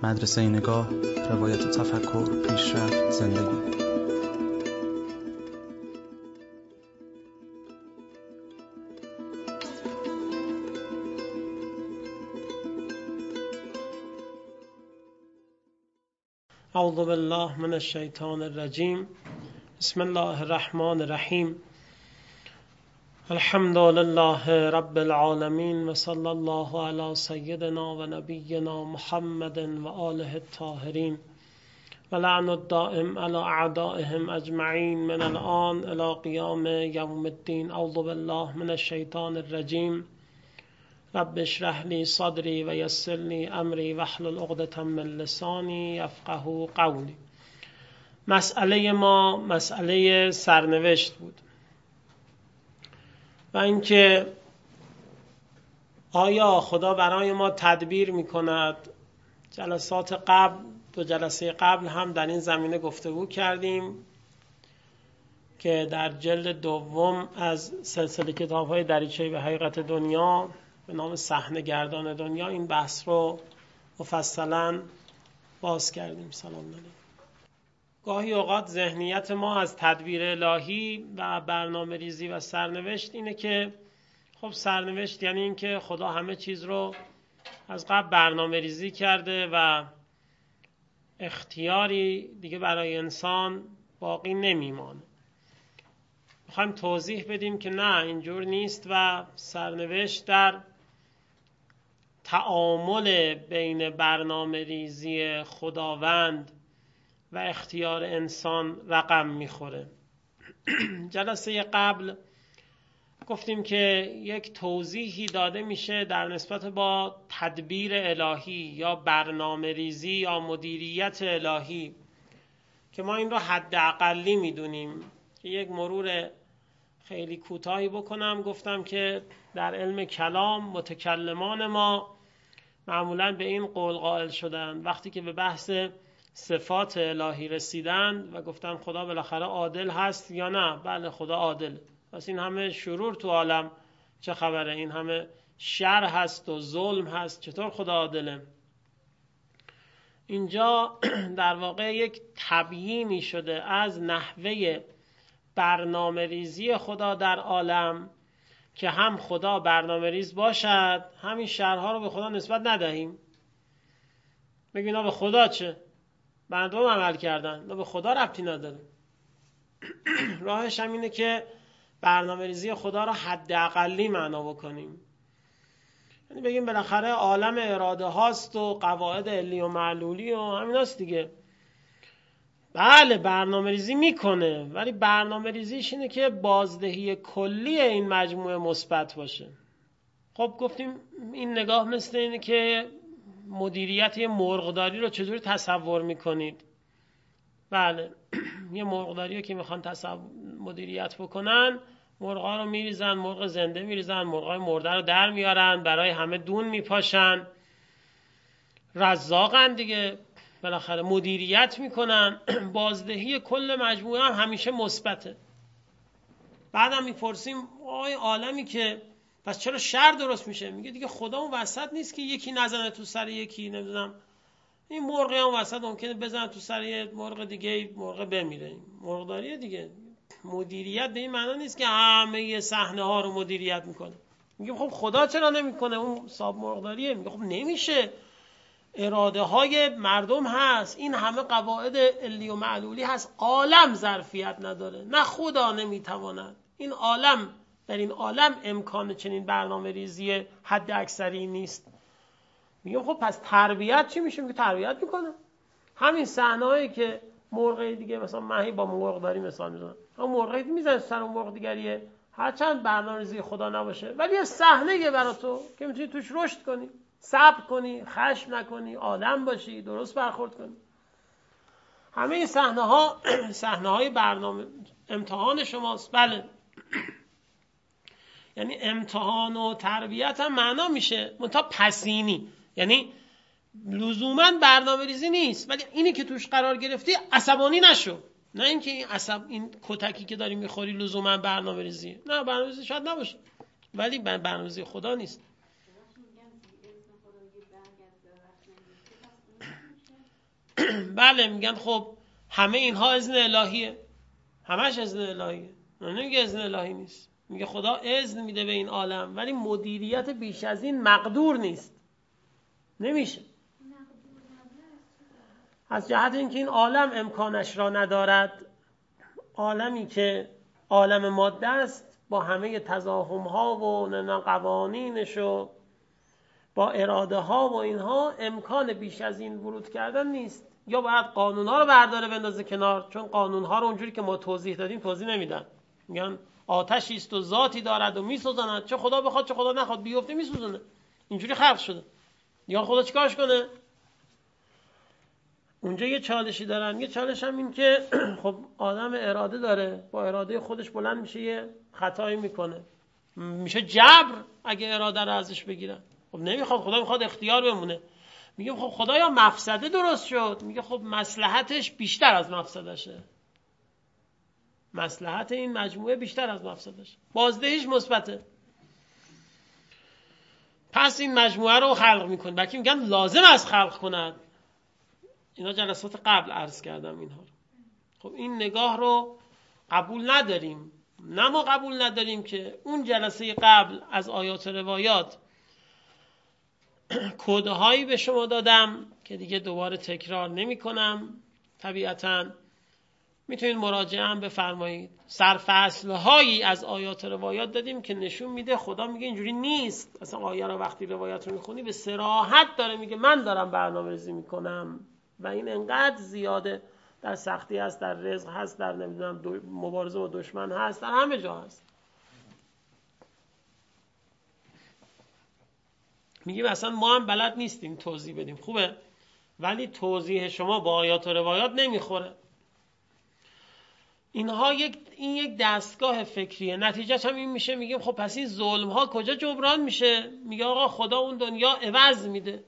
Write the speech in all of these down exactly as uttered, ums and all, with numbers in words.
مدرسه نگاه، روایت تفکر، پیشرفت، زندگی. اعوذ بالله من الشیطان الرجیم. بسم الله الرحمن الرحیم. الحمد لله رب العالمین و صلی الله علی سیدنا و نبینا محمد و آله الطاهرین و لعن الدائم علی اعدائهم اجمعین من الان الی قیام یوم الدین. اعوذ بالله من الشیطان الرجیم. رب اشرح لی صدری و یسر لی امری واحلل عقدة من لسانی یفقهوا قولی. مسئله ما مسئله سرنوشت بود و اینکه آیا خدا برای ما تدبیر میکند. جلسات قبل دو جلسه قبل هم در این زمینه گفتگو کردیم که در جلد دوم از سلسله کتاب‌های دریچه به حقیقت دنیا به نام صحنه‌گردان دنیا این بحث رو مفصلاً باز کردیم. سلام علیکم. گاهی اوقات ذهنیت ما از تدبیر الهی و برنامه ریزی و سرنوشت اینه که خب سرنوشت یعنی این که خدا همه چیز رو از قبل برنامه ریزی کرده و اختیاری دیگه برای انسان باقی نمیمانه. میخوایم توضیح بدیم که نه، اینجور نیست و سرنوشت در تعامل بین برنامه ریزی خداوند و اختیار انسان رقم میخوره. جلسه قبل گفتیم که یک توضیحی داده میشه در نسبت با تدبیر الهی یا برنامه ریزی یا مدیریت الهی که ما این رو حداقلی میدونیم. یک مرور خیلی کوتاهی بکنم. گفتم که در علم کلام متکلمان ما معمولاً به این قول قائل شدن وقتی که به بحث صفات الهی رسیدن و گفتن خدا بالاخره عادل هست یا نه؟ بله، خدا عادل. پس این همه شرور تو عالم چه خبره؟ این همه شر هست و ظلم هست، چطور خدا عادله؟ اینجا در واقع یک تبیینی شده از نحوه برنامه ریزی خدا در عالم که هم خدا برنامه ریز باشد، همین شرها رو به خدا نسبت ندهیم. بگیم اینا به خدا چه؟ مردم عمل کردن، اینا به خدا ربطی نداره. راهش هم اینه که برنامه ریزی خدا رو حداقلی معنا بکنیم. یعنی بگیم بالاخره عالم اراده هاست و قواعد علی و معلولی و همیناست دیگه. بله برنامه ریزی میکنه، ولی برنامه ریزیش اینه که بازدهی کلی این مجموعه مثبت باشه. خب گفتیم این نگاه مثل اینه که مدیریت یه مرغداری رو چجوری تصور میکنید؟ بله یه مرغداری که میخوان تصور مدیریت بکنن، مرغا رو میریزن، مرغ زنده میریزن، مرغای مرده رو در میارن، برای همه دون میپاشن، رزاقن دیگه، بالاخره مدیریت میکنن. بازدهی کل مجموعه هم همیشه مثبته. بعدم میپرسیم آقای عالمی که پس چرا شر درست میشه؟ میگه دیگه خدا اون وسط نیست که یکی نزنه تو سر یکی. نمیدونم این مرغی هم وسط ممکنه بزنه تو سر یه مرغ دیگه، مرغ بمیره. مرغداریه دیگه. مدیریت به این معنی نیست که همه صحنه ها رو مدیریت میکنه. میگه خب خدا چرا نمیکنه؟ اون صاحب مرغداریه. میگه خب نمیشه، اراده های مردم هست، این همه قواعد علی و معلولی هست، عالم ظرفیت نداره، نه خدا نمیتواند. این عالم، در این عالم امکان چنین برنامه ریزی حد اکثری نیست. میگم خب پس تربیت چی میشه؟ میگه تربیت میکنه. همین صحنه‌ای که مرغی دیگه، مثلا من با مرغداری مثال میزنم، اون مرغی میزنه سر اون مرغ دیگریه، هرچند برنامه‌ریزی خدا نباشه ولی یه صحنه‌ایه برای تو که میتونی توش رشد کنی، صبر کنی، خشم نکنی، آدم باشی، درست برخورد کنی. همه این صحنه ها صحنه های برنامه امتحان شماست. بله یعنی امتحان و تربیت هم معنا میشه منتها پسینی، یعنی لزوما برنامه ریزی نیست، ولی اینی که توش قرار گرفتی عصبانی نشو. نه اینکه این عصب این کتکی که داری میخوری لزوما برنامه ریزی. نه، برنامه ریزی شاید نباشه ولی برنامه ریزی خدا نیست. بله میگن خب همه اینها اذن الهیه، همش اذن الهیه. نمیگه اذن الهی نیست، میگه خدا اذن میده به این عالم، ولی مدیریت بیش از این مقدور نیست، نمیشه. از جهت اینکه این عالم امکانش را ندارد، عالمی که عالم ماده است با همه تزاحم ها و قوانینش و با اراده ها و اینها امکان بیش از این ورود کردن نیست. یا باید قانون ها رو برداره بندازه کنار، چون قانون ها رو اونجوری که ما توضیح دادیم توضیح نمیدن. میگن آتشی است و ذاتی دارد و میسوزاند، چه خدا بخواد چه خدا نخواد بیفته میسوزونه، اینجوری خلق شده. یا خدا چیکارش کنه؟ اونجا یه چالشی دارن. یه چالش هم این که خب آدم اراده داره، با اراده خودش بلند میشه یه خطایی میکنه، میشه جبر اگه اراده رو ازش بگیرن. خب نمیخواد، خدا میخواد اختیار بمونه. میگه خب خدا یا مفسده درست شد، میگه خب مصلحتش بیشتر از مفسدشه، مصلحت این مجموعه بیشتر از مفسدشه، بازدهیش مثبته، پس این مجموعه رو خلق میکنه. بلکه میگن لازم است خلق کند. اینا جلسات قبل عرض کردم اینها رو. خب این نگاه رو قبول نداریم. نه ما قبول نداریم که اون جلسه قبل از آیات و روایات کدهایی به شما دادم که دیگه دوباره تکرار نمی کنم. طبیعتاً میتونید مراجعه هم بفرمایید. سرفصل‌هایی از آیات و روایات دادیم که نشون میده خدا میگه اینجوری نیست. اصلا آیه رو وقتی روایت رو میخونی به صراحت داره میگه من دارم برنامه‌ریزی میکنم و این انقدر زیاده، در سختی هست، در رزق هست، در نمیدونم مبارزه با دشمن هست، در همه جا هست. میگیم اصلا ما هم بلد نیستیم توضیح بدیم، خوبه، ولی توضیح شما با آیات و روایات نمیخوره. اینها یک این یک دستگاه فکریه. نتیجهش هم این میشه میگیم خب پس این ظلم ها کجا جبران میشه؟ میگه آقا خدا اون دنیا عوض میده،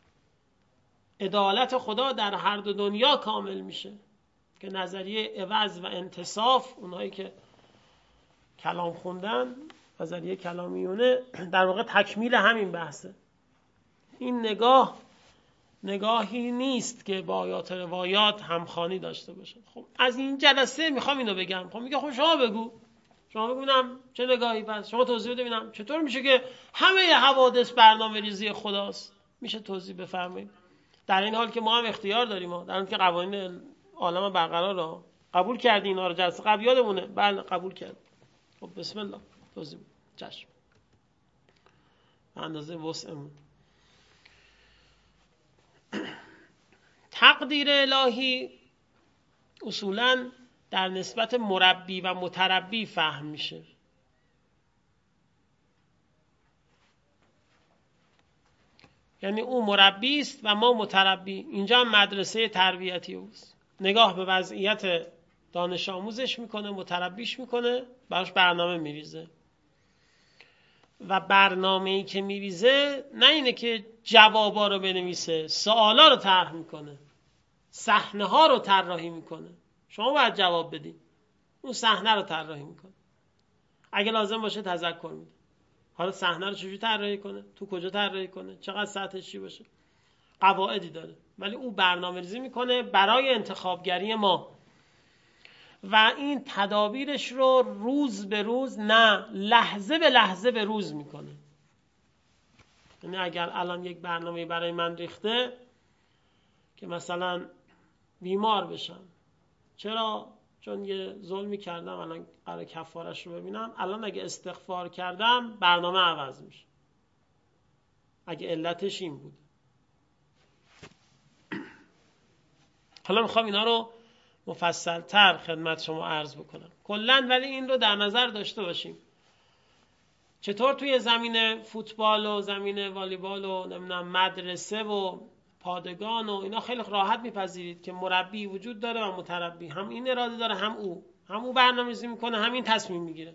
عدالت خدا در هر دو دنیا کامل میشه، که نظریه عوض و انتصاف، اونهایی که کلام خوندن، نظریه کلامیونه، در واقع تکمیل همین بحثه. این نگاه نگاهی نیست که با آیات روایات همخوانی داشته باشه. خب از این جلسه میخوام اینو بگم. خب میگه خب شما بگو، شما بگو ببینم چه نگاهی، پس شما توضیح بده ببینم چطور میشه که همه حوادث برنامه‌ریزی خداست. میشه توضیح بفرمایید؟ در این حال که ما هم اختیار داریم، ها، در این که قوانین عالم برقرار رو قبول کردی، اینا رو جلسه قبل یادمونه، بله قبول کرد. خب بسم الله توضیح بده. چشم، اندازه وسعمون. تقدیر الهی اصولاً در نسبت مربی و متربی فهم میشه. یعنی او مربی است و ما متربی. اینجا هم مدرسه تربیتی اوست. نگاه به وضعیت دانش آموزش میکنه، متربیش میکنه، براش برنامه میریزه. و برنامه‌ای که میریزه نه اینه که جوابا رو بنویسه، سوالا رو طرح میکنه، صحنه ها رو طراحی میکنه. شما باید جواب بدید، اون صحنه رو طراحی میکنه. اگه لازم باشه تذکر میده. حالا صحنه رو چجوری طراحی کنه، تو کجا طراحی کنه، چقدر سطحش چی باشه، قواعدی داره. ولی او برنامه‌ریزی میکنه برای انتخابگری ما و این تدابیرش رو روز به روز، نه لحظه به لحظه به روز میکنه. یعنی اگر الان یک برنامه برای من ریخته که مثلا بیمار بشم، چرا؟ چون یه ظلمی کردم، الان قرار کفارش رو ببینم. الان اگه استغفار کردم برنامه عوض میشه، اگه علتش این بود. حالا میخوام اینا رو مفصل‌تر خدمت شما عرض بکنم کلاً، ولی این رو در نظر داشته باشیم. چطور توی زمین فوتبال و زمین والیبال و نمیدونم مدرسه و پادگان و اینا خیلی راحت میپذیرید که مربی وجود داره و متربی، هم این اراده داره، هم او هم او برنامه‌ریزی میکنه، هم این تصمیم میگیره.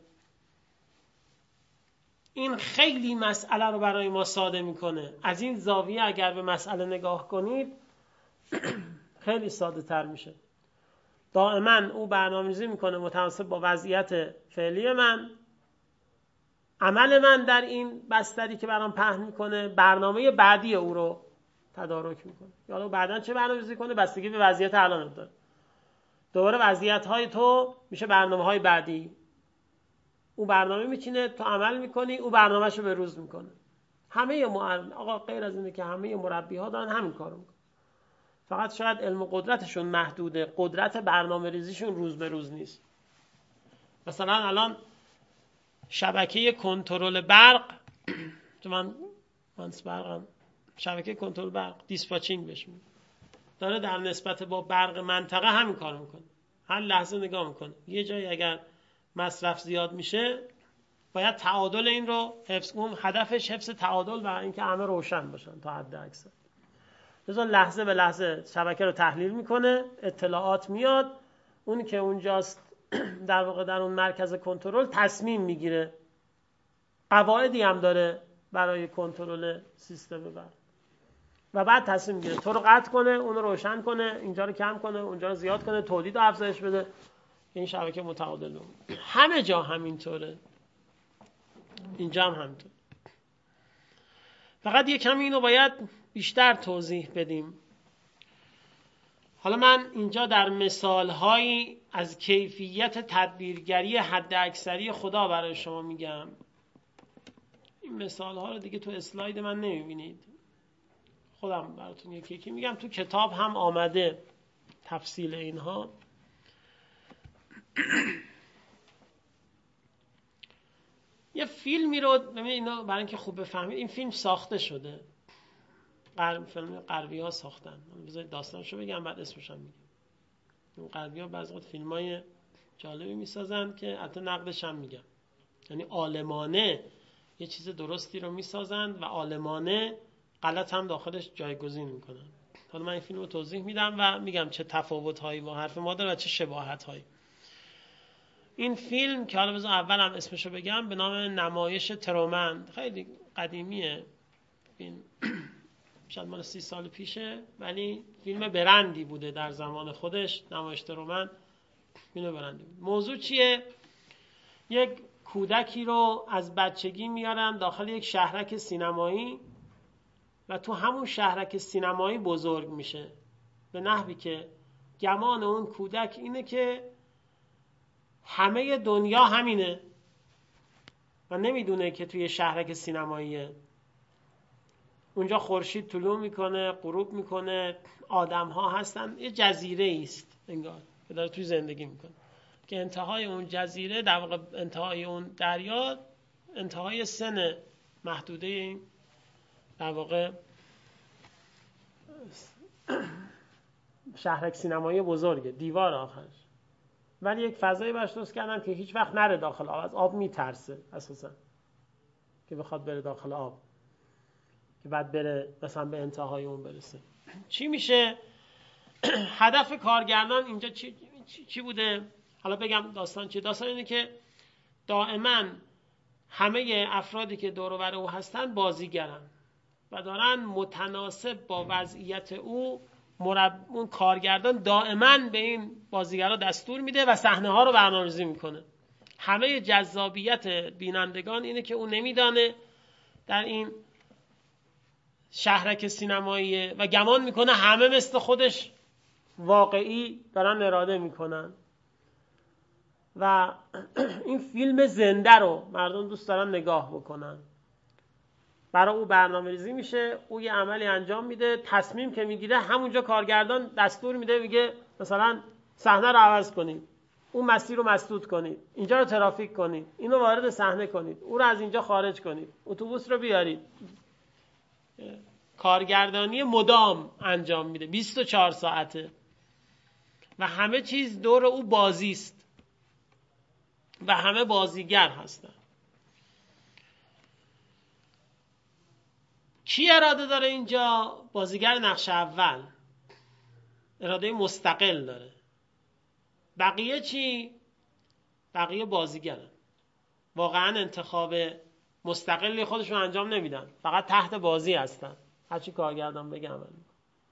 این خیلی مسئله رو برای ما ساده میکنه. از این زاویه اگر به مسئله نگاه کنید خیلی ساده تر میشه. دائما او برنامه‌ریزی میکنه متناسب با وضعیت فعلی من، عمل من در این بستری که برام پهن میکنه، برنامه بعدی او رو تدارک میکنه. یا بعداً چه برنامه‌ریزی کنه بستگی به وضعیت الان داره. دوباره وضعیت‌های تو میشه برنامه‌های بعدی. او برنامه میچینه، تو عمل میکنی، او برنامه‌شو به روز میکنه. همه معلم آقا غیر از اینه که همه مربی‌ها دارن همین کارو میکنن. فقط شاید علم و قدرتشون محدوده، قدرت برنامه‌ریزیشون روز به روز نیست. مثلا الان شبکه کنترل برق تو من منس برقم شبکه کنترل برق دیسپاچینگ بهش میگن، داره در نسبت با برق منطقه همین کارو میکنه. هر لحظه نگاه میکنه یه جایی اگر مصرف زیاد میشه باید تعادل این رو حفظ کنه. هدفش حفظ تعادل و اینکه همه روشن باشن تا حد اکثر. لذا لحظه به لحظه شبکه رو تحلیل میکنه، اطلاعات میاد، اون که اونجاست در واقع در اون مرکز کنترل تصمیم میگیره. قواعدی هم داره برای کنترل سیستم برق و بعد تصمیم میگیره تو رو قطع کنه، اون رو روشن کنه، اینجا رو کم کنه، اونجا رو زیاد کنه، تولید رو افزایش بده. این شبکه متعادل بود. همه جا همینطوره، اینجا هم همینطوره. فقط یه کمی اینو باید بیشتر توضیح بدیم. حالا من اینجا در مثالهایی از کیفیت تدبیرگری حد اکثری خدا برای شما میگم. این مثالها رو دیگه تو اسلاید من نمیبینید، خودم براتون یکی یکی میگم. تو کتاب هم آمده تفصیل اینها. یه فیلمی رو ببینید، اینا برای اینکه خوب بفهمید، این فیلم ساخته شده، غرب فیلم غربی ها ساختن. بذارید داستانشو بگم بعد اسمش هم میگم. اون غربی ها بعضی وقت فیلمای جالبی میسازن که حتی نقدش هم میگم. یعنی عالمانه یه چیز درستی رو میسازن و عالمانه غلط هم داخلش جایگزین میکنن. حالا من این فیلم رو توضیح میدم و میگم چه تفاوت هایی با حرف ما داره و چه شباهت هایی. این فیلم که حالا بذار اول هم اسمشو بگم، به نام نمایش ترومن، خیلی قدیمیه فیلم، شاید مال سی سال پیشه، ولی فیلم برندی بوده در زمان خودش. نمایش ترومن فیلم برندی بود. موضوع چیه؟ یک کودکی رو از بچگی میارن داخل یک شهرک سینمایی و تو همون شهرک سینمایی بزرگ میشه، به نحوی که گمان اون کودک اینه که همه دنیا همینه و نمیدونه که توی شهرک سینماییه. اونجا خورشید طلوع میکنه، غروب میکنه، آدم ها هستن، یه جزیره است انگار که داره توی زندگی میکنه، که انتهای اون جزیره در واقع انتهای اون دریا انتهای سن محدوده این در واقع شهرک سینمایی بزرگه، دیوار آخرش. ولی یک فضایی براش درست کردن که هیچ وقت نره داخل آب. از آب میترسه اساسا که بخواد بره داخل آب، که بعد بره مثلا به انتهای اون برسه. چی میشه؟ هدف کارگردان اینجا چی, چی, چی بوده؟ حالا بگم داستان چیه. داستان اینه که دائما همه افرادی که دور و بر او هستن بازیگرن و دارن متناسب با وضعیت او مرب... اون کارگردان دائما به این بازیگرا دستور میده و صحنه ها رو برنامه‌ریزی میکنه. همه جذابیت بینندگان اینه که اون نمیدانه در این شهرک سینمایی و گمان میکنه همه مثل خودش واقعی دارن اراده میکنن و این فیلم زنده رو مردم دوست دارن نگاه بکنن. برای او برنامه ریزی میشه، او یه عملی انجام میده، تصمیم که میگیره همونجا کارگردان دستور میده، میگه مثلا صحنه رو عوض کنید، اون مسیر رو مسدود کنید، اینجا رو ترافیک کنید، اینو وارد صحنه کنید، او رو از اینجا خارج کنید، اتوبوس رو بیارید. کارگردانی مدام انجام میده، بیست و چهار ساعته و همه چیز دور او بازی است و همه بازیگر هستن. کی اراده داره اینجا؟ بازیگر نقش اول اراده مستقل داره. بقیه چی؟ بقیه بازیگرن، واقعا انتخاب مستقلی خودشون انجام نمیدن، فقط تحت بازی هستن، هرچی کارگردان بگه عمل میکنن.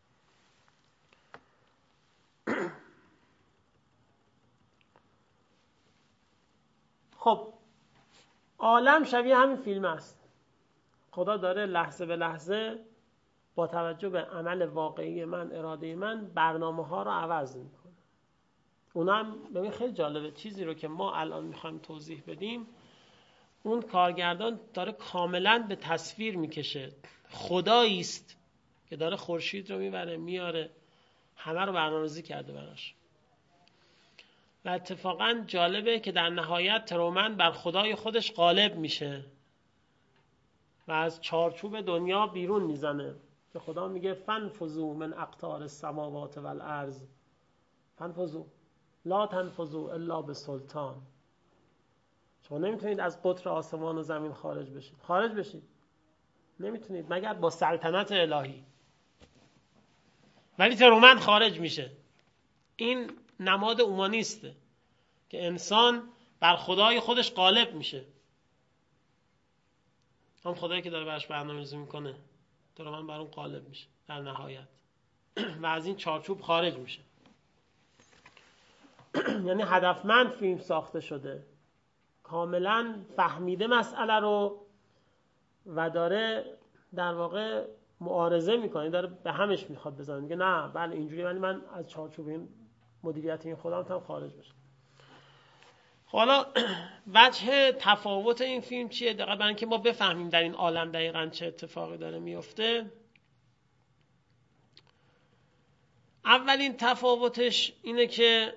خب عالم شبیه همین فیلم است. خدا داره لحظه به لحظه با توجه به عمل واقعی من، اراده من، برنامه ها رو عوض میکنه. اونا هم ببین خیلی جالبه، چیزی رو که ما الان میخوایم توضیح بدیم اون کارگردان داره کاملا به تصویر میکشه. خدایی است که داره خورشید رو میبره میاره، همه رو برنامه‌ریزی کرده براش. و اتفاقا جالبه که در نهایت ترومن بر خدای خودش غالب میشه و از چارچوب دنیا بیرون میزنه که خدا میگه فنفذوا من اقطار السماوات والارض فنفذوا لا تنفذوا الا بسلطان. شما نمیتونید از قطر آسمان و زمین خارج بشید. خارج بشید نمیتونید مگر با سلطنت الهی. ولی ترومن خارج میشه. این نماد اومانیسته که انسان بر خدای خودش غالب میشه. هم خدایی که داره براش برنامه‌ریزی میکنه ترومن بر اون غالب میشه در نهایت و از این چارچوب خارج میشه. یعنی هدفمند فیلم ساخته شده، کاملا فهمیده مسئله رو و داره در واقع معارضه میکنه، داره به همش میخواد بزنه، میگه نه بله اینجوری، ولی من از چارچوب این مدیریت این خودم هم خارج بشم. حالا وجه تفاوت این فیلم چیه؟ دقیقا برای اینکه ما بفهمیم در این عالم دقیقا چه اتفاقی داره میفته. اولین تفاوتش اینه که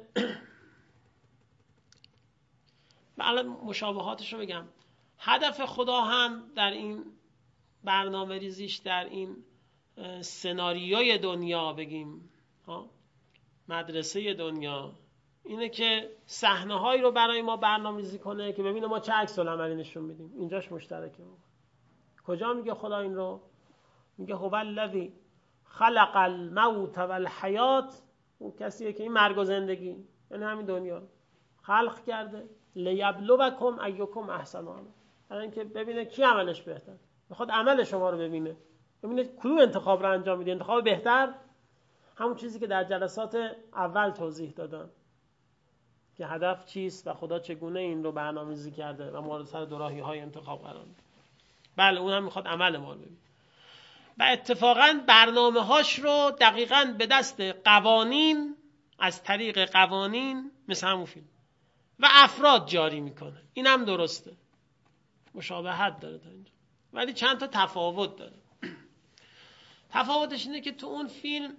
الان مشابهاتش رو بگم. هدف خدا هم در این برنامه ریزیش، در این سناریوی دنیا بگیم مدرسه دنیا، اینه که صحنه‌هایی رو برای ما برنامه‌ریزی کنه که ببینه ما چه عکس العملی نشون میدیم. اینجاش مشترکه. کجا میگه خدا این رو؟ میگه هو الذی خلق الموت والحیات، اون کسیه که این مرگ و زندگی یعنی همین دنیا خلق کرده، لیبلوکم ایکم احسن عملا، برای اینکه ببینه کی عملش بهتر. میخواد عمل شما رو ببینه، ببینه کدوم انتخاب رو انجام میده، انتخاب بهتر. همون چیزی که در جلسات اول توضیح دادم که هدف چیست و خدا چگونه این رو برنامه‌ریزی کرده و ما رو سر دوراهی‌های انتخاب قرار میده. بله اونم میخواد عمل ما رو ببینه و اتفاقاً برنامه‌هاش رو دقیقاً به دست قوانین، از طریق قوانین مثل همون فیلم و افراد جاری میکنه. این هم درسته، مشابهت داره تا اینجا، ولی چند تا تفاوت داره. تفاوتش اینه که تو اون فیلم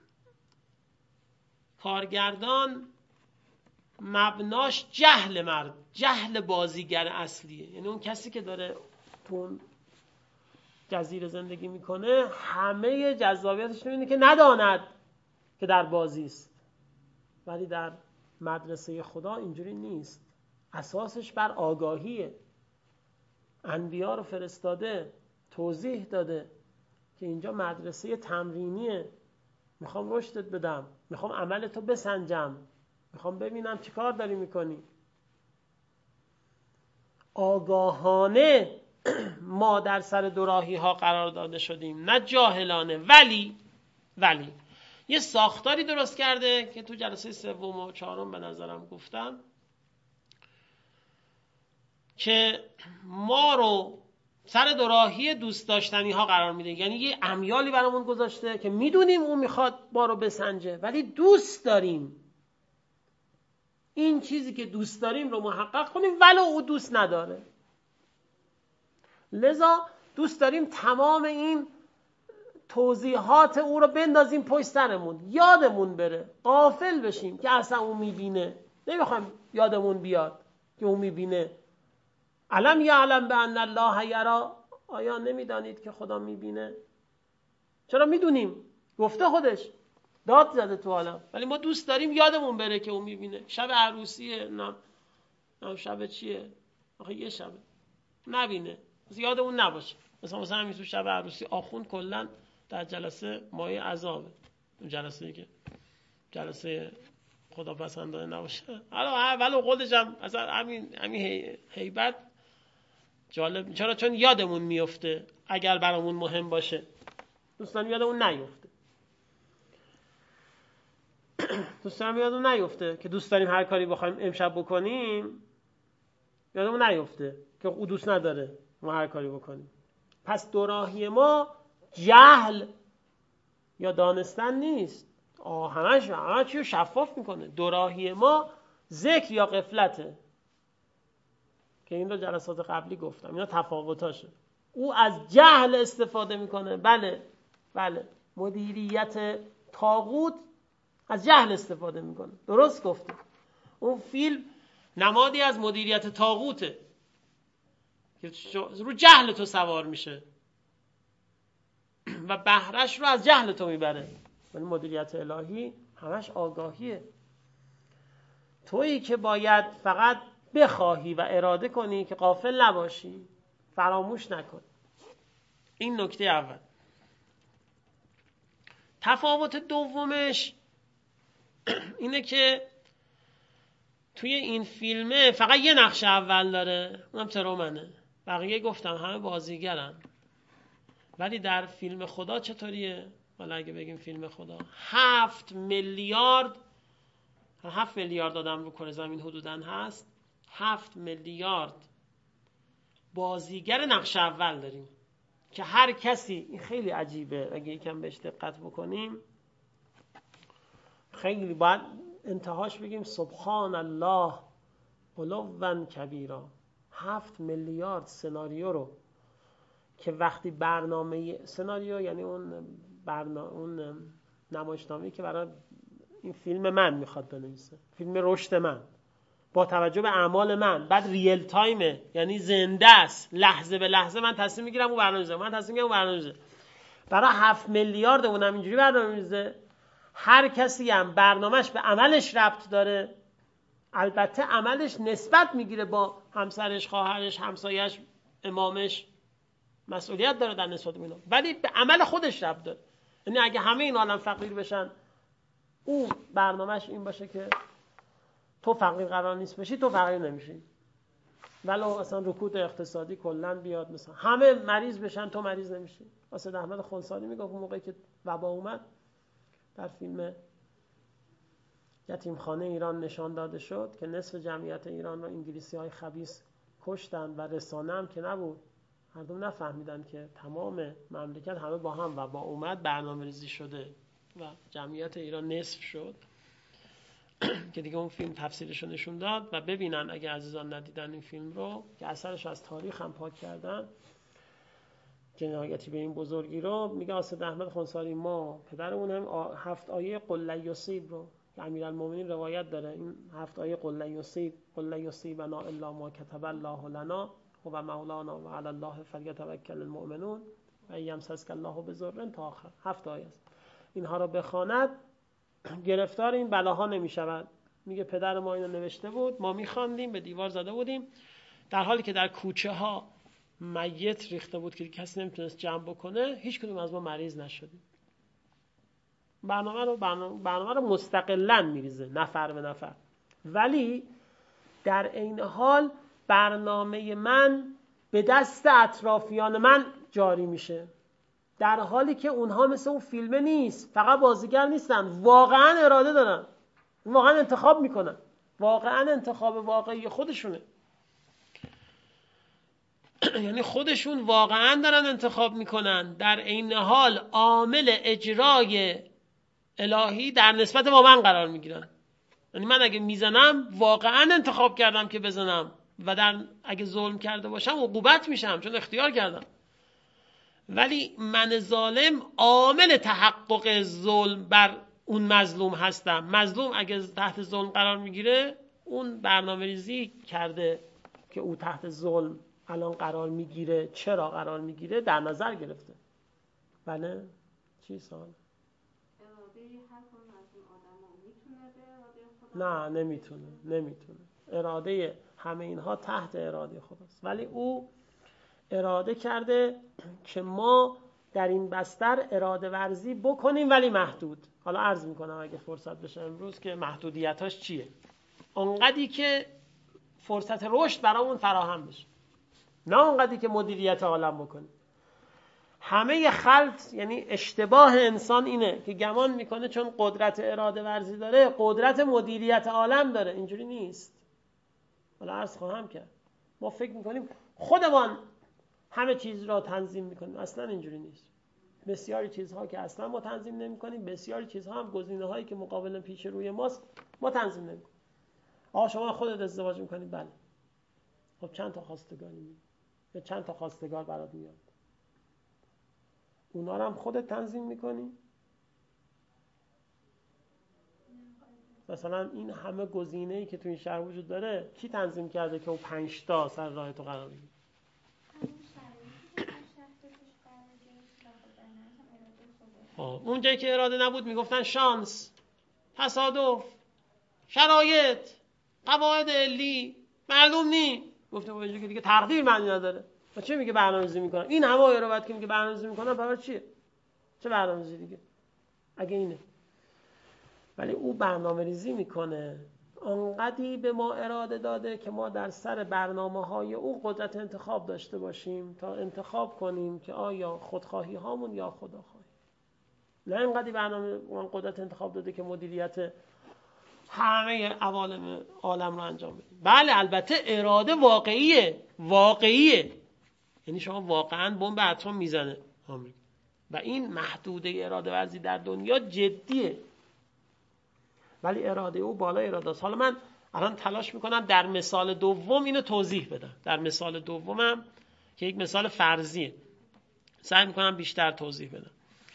کارگردان مبناش جهل مرد، جهل بازیگر اصلیه. یعنی اون کسی که داره تو اون جزیره زندگی میکنه همه جذابیتش اینه که نداند که در بازی است. ولی در مدرسه خدا اینجوری نیست، اساسش بر آگاهیه. انبیا رو فرستاده، توضیح داده که اینجا مدرسه تمرینیه، میخوام رشدت بدم، میخوام عملتو بسنجم، میخوام ببینم چی کار داری میکنی. آگاهانه ما در سر دوراهی ها قرار داده شدیم، نه جاهلانه. ولی ولی یه ساختاری درست کرده که تو جلسه سوم و چهارم به نظرم گفتم که ما رو سر دوراهی دوست داشتنی ها قرار میده. یعنی یه امیالی برامون گذاشته که میدونیم اون میخواد ما رو بسنجه، ولی دوست داریم این چیزی که دوست داریم رو محقق کنیم ولو او دوست نداره. لذا دوست داریم تمام این توضیحات او رو بندازیم پشت سرمون، یادمون بره، غافل بشیم که اصلا اون میبینه. نمیخوایم یادمون بیاد که اون میبینه. علم یعلم بان الله یری، آیا نمیدانید که خدا میبینه؟ چرا میدونیم؟ گفته خودش، داد زده تو عالم، ولی ما دوست داریم یادمون بره که اون میبینه. شب عروسیه، نه نه شب چیه؟ آخه یه شبه نبینه، یادمون نباشه. مثلا مثلا همین تو شب عروسی آخوند کلا در جلسه مایه عذابه. اون جلسه که جلسه خداپسندانه نباشه، حالا اول خودش هم اصلا همین همین هیبت جالب. چرا؟ چون یادمون میفته اگر برامون مهم باشه. دوستان یادمون نیفته. دوستان یادمون نیفته که دوست داریم هر کاری بخوایم امشب بکنیم، یادمون نیفته که او دوست نداره ما هر کاری بکنیم. پس دوراهی ما جهل یا دانستن نیست. آه همش همه چی رو شفاف میکنه. دوراهی ما ذکر یا غفلته که این رو جلسات قبلی گفتم، اینا تفاوتاشه. او از جهل استفاده میکنه. بله بله مدیریت طاغوت از جهل استفاده میکنه، درست گفته. اون فیلم نمادی از مدیریت طاغوته که رو جهل تو سوار میشه و بهرش رو از جهل تو میبره. ولی مدیریت الهی همش آگاهیه. تویی که باید فقط بخواهی و اراده کنی که غافل نباشی، فراموش نکن. این نکته اول. تفاوت دومش اینه که توی این فیلمه فقط یه نقش اول داره، اونم ترومنه. بقیه گفتم همه بازیگرن. ولی در فیلم خدا چطوریه؟ حالا اگه بگیم فیلم خدا، هفت میلیارد هفت میلیارد آدم رو کره زمین حدوداً هست، هفت میلیارد بازیگر نقش اول داریم که هر کسی، این خیلی عجیبه اگه یکم بهش دقت بکنیم، خیلی باید انتهاش بگیم سبحان الله علوا کبیرا. هفت میلیارد سناریو رو که وقتی برنامه سناریو یعنی اون برنامه اون نمایشنامه‌ای که برای این فیلم من میخواد بنویسه، فیلم رشد من با توجه به اعمال من، بعد ریل تایمه یعنی زنده است، لحظه به لحظه من تصمیم میگیرم اون برنامه من تصمیم میگیرم اون برنامه برای هفت میلیارد اونم اینجوری برنامه میزه. هر کسی هم برنامهش به عملش ربط داره، البته عملش نسبت میگیره با همسرش، خواهرش، همسایش، امامش، مسئولیت داره در نسبت به اینا، ولی به عمل خودش ربط داره. یعنی اگه همه این عالم فقیر بشن، اون برنامهش این باشه که تو فقیر قرار نیست بشی، تو فقیر نمیشی. ولو اصلا رکود اقتصادی کلا بیاد، مثلا همه مریض بشن تو مریض نمیشی. واسه احمد خنثاری میگه اون موقعی که وبا اومد در فیلم یتیمخانه ایران نشان داده شد که نصف جمعیت ایران رو انگلیسی‌های خبیث کشتن و رسانه هم که نبود، مردم نفهمیدن که تمام مملکت همه با هم وبا اومد، برنامه‌ریزی شده و جمعیت ایران نصف شد که دیگه اون فیلم تفسیرش رو نشون داد. و ببینن اگه عزیزان ندیدن این فیلم رو که اثرش از تاریخ هم پاک کردن، جنایتی به این بزرگی رو میگه اسد احمد خنثاری ما پدرمون هم هفت آیه قل لن یصیب رو که امیرالمومنین روایت داره، این هفت آیه قل لن یصیب قل لن یصیبنا الا ما کتب الله لنا هو مولانا و علی الله فلیتوکل المؤمنون و یمسسک الله بضر تا آخر هفت آیه است. اینها رو بخواند گرفتار این بلاها نمیشود. میگه پدر ما اینو نوشته بود، ما میخواندیم، به دیوار زده بودیم، در حالی که در کوچه ها میت ریخته بود که کسی نمیتونست جمع بکنه، هیچ کدوم از ما مریض نشدیم. برنامه رو برنامه, برنامه رو مستقلاً میریزه، نفر به نفر. ولی در این حال برنامه من به دست اطرافیان من جاری میشه، در حالی که اونها مثل اون فیلمه نیست، فقط بازیگر نیستن، واقعا اراده دارن، واقعا انتخاب میکنن، واقعا انتخاب واقعی خودشونه. یعنی خودشون واقعا دارن انتخاب میکنن، در این حال عامل اجرای الهی در نسبت با من قرار میگیرن. یعنی من اگه میزنم واقعا انتخاب کردم که بزنم و در اگه ظلم کرده باشم عقوبت میشم چون اختیار کردم. ولی من ظالم عامل تحقق ظلم بر اون مظلوم هستم. مظلوم اگه تحت ظلم قرار میگیره، اون برنامه ریزی کرده که او تحت ظلم الان قرار میگیره، چرا قرار میگیره در نظر گرفته. بله؟ چی سوال؟ اراده هر کدوم از این آدما میتونه به اراده خدا؟ نه نمیتونه، نمیتونه. اراده همه اینها تحت اراده خداست، ولی او اراده کرده که ما در این بستر اراده ورزی بکنیم، ولی محدود. حالا عرض میکنم اگه فرصت بشه امروز که محدودیتاش چیه، اونقدی که فرصت رشد برامون فراهم بشه، نه اونقدی که مدیریت عالم بکنیم. همه خلط، یعنی اشتباه انسان اینه که گمان میکنه چون قدرت اراده ورزی داره قدرت مدیریت عالم داره. اینجوری نیست. حالا عرض خواهم کرد ما فکر میکنیم خودمان همه چیز را تنظیم میکنیم، اصلا اینجوری نیست. بسیاری چیزها که اصلا ما تنظیم نمی‌کنیم، بسیاری چیزها هم گزینه‌هایی که مقابل پیش روی ماست ما تنظیم نمی‌کنیم. آقا شما خودت ازدواج می‌کنی؟ بله. خب چند تا خواستگاری می‌دی؟ یا چند تا خواستگار برات میاد؟ اونا رو هم خودت تنظیم می‌کنی؟ مثلا این همه گزینه‌ای که تو این شهر وجود داره کی تنظیم کرده که اون پنج تا سر راه تو قرار بگیره؟ اون جایی که اراده نبود میگفتن شانس، تصادف، شرایط، قواعد علی، معلوم نی. گفتم اونجایی که دیگه تقدیر معنی نداره. و چه میگه برنامه‌ریزی میکنن؟ این همه اراده که میگه برنامه‌ریزی میکنن برای چیه؟ چه برنامه‌ریزی دیگه؟ اگه اینه. ولی او برنامه‌ریزی میکنه، انقدری به ما اراده داده که ما در سر برنامه‌های او قدرت انتخاب داشته باشیم تا انتخاب کنیم که آیا خودخواهی هامون یا خداخواهی. نه اینقدر برنامه قدرت انتخاب داده که مدیریت همه عوالم عالم رو انجام بدیم. بله البته اراده واقعیه، واقعیه. یعنی شما واقعاً بمب اتم میزنه آمریکا و این محدوده اراده ورزی در دنیا جدیه. ولی اراده او بالا اراده است. حالا من الان تلاش میکنم در مثال دوم اینو توضیح بدم. در مثال دومم که یک مثال فرضیه سعی میکنم بیشتر توضیح بدم.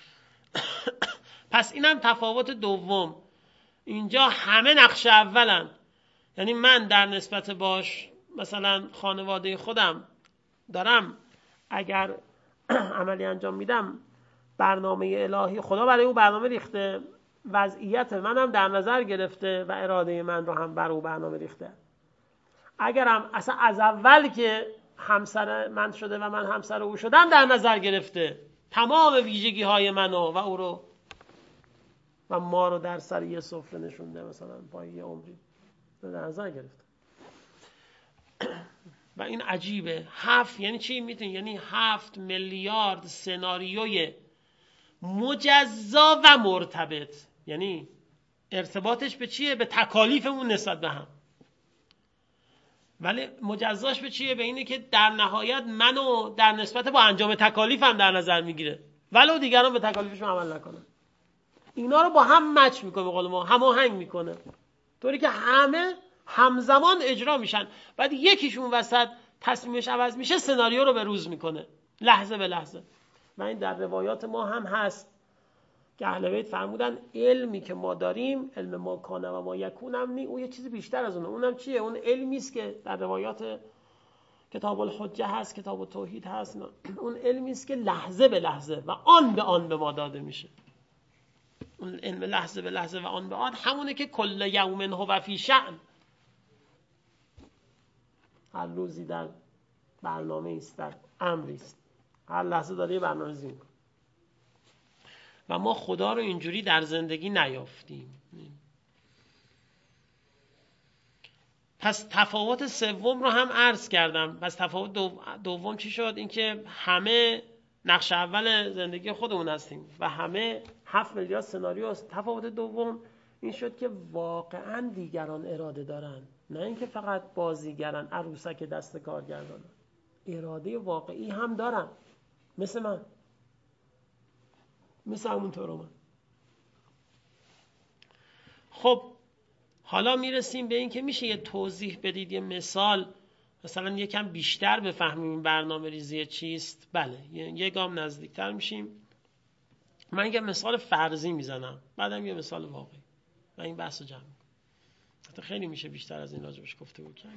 پس اینم تفاوت دوم. اینجا همه نقش اولن. یعنی من در نسبت باش مثلا خانواده خودم دارم اگر عملی انجام میدم، برنامه الهی خدا برای او برنامه ریخته، وضعیت منم در نظر گرفته و اراده من رو هم بر او برنامه ریخته. اگرم اصلا از اول که همسر من شده و من همسر او شدم در نظر گرفته، تمام ویژگی های منو و او رو و ما رو در سر یه سفره نشونده، مثلا با یه عمری در نظر گرفته. و این عجیبه. هفت یعنی چی میتونی؟ یعنی هفت میلیارد سناریوی مجزا و مرتبط. یعنی ارتباطش به چیه؟ به تکالیفمون نسبت به هم. ولی مجزاش به چیه؟ به اینه که در نهایت منو در نسبت با انجام تکالیفم در نظر میگیره ولو دیگران به تکالیفشون عمل نکنن. اینا رو با هم مچ میکنه، به قول ما هماهنگ میکنه، طوری که همه همزمان اجرا میشن. بعد یکیشون وسط تصمیمش عوض میشه، سناریو رو به روز میکنه لحظه به لحظه. و این در روایات ما هم هست که اهل بیت فرمودن علمی که ما داریم، علم ما کانه و ما یکونم نی، اون یه چیزی بیشتر از اونه. اونم چیه؟ اون علمی است که در روایات کتاب الحجه هست، کتاب التوحید هست. اون علمی است که لحظه به لحظه و آن به آن به ما داده میشه. اون علم لحظه به لحظه و آن به آن همونه که کل یوم هو فی شأن، هر روزی در برنامه است، در امری است، هر لحظه داره یه برنامه‌ریزی میکنه. و ما خدا رو اینجوری در زندگی نیافتیم. پس تفاوت سوم رو هم عرض کردم. پس تفاوت دوم چی شد؟ این که همه نقش اول زندگی خودمون هستیم و همه هفت میلیارد سناریو هست. تفاوت دوم این شد که واقعا دیگران اراده دارن، نه اینکه فقط بازیگرن، عروسک دست کارگردانن. اراده واقعی هم دارن، مثل من، مثل همونطور من. خب حالا میرسیم به این که میشه یه توضیح بدید، یه مثال مثلا یکم بیشتر بفهمیم برنامه ریزی چیست. بله یه گام نزدیکتر میشیم. من یه مثال فرضی میزنم، بعدم یه مثال واقعی و این بحث رو جمع میکنم. حتی خیلی میشه بیشتر از این راجبش گفتگو کرد.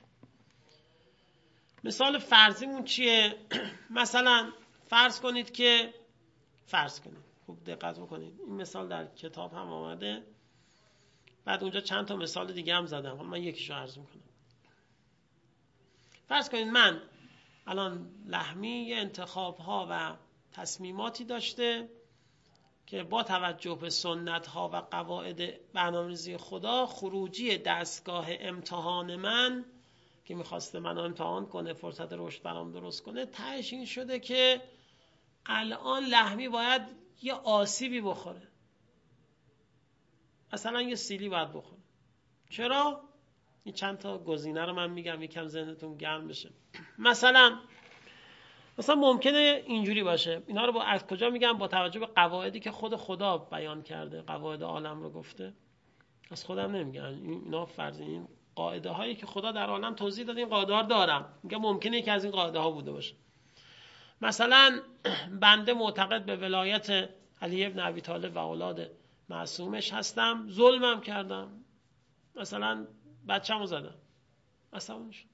مثال فرضیمون چیه؟ مثلا فرض کنید که فرض کنید خوب دقت بکنید، این مثال در کتاب هم آمده، بعد اونجا چند تا مثال دیگه هم زدم، حالا من یکیشو عرض میکنم. فرض کنید من الان لحمی انتخاب ها و تصمیماتی داشته که با توجه به سنت ها و قواعد برنامه‌ریزی خدا، خروجی دستگاه امتحان من که میخواسته منو امتحان کنه، فرصت رشد برام درست کنه، تهش این شده که الان لحمی باید یه آسیبی بخوره، مثلا یه سیلی باید بخوره. چرا؟ این چند تا گزینه رو من میگم یکم ذهنتون گرم بشه. مثلا مثلا ممکنه اینجوری باشه. اینا رو با از کجا میگم؟ با توجه به قواعدی که خود خدا بیان کرده، قواعد عالم رو گفته. از خودم نمیگم، اینا فرض این قاعده هایی که خدا در عالم توضیح داده، این قاعده ها رو دارم. میگم ممکنه یکی از این قاعده ها بوده باشه. مثلا بنده معتقد به ولایت علی ابن ابی طالب و اولاد معصومش هستم، ظلمم کردم، مثلا بچه‌مو زدم، اصلا شد.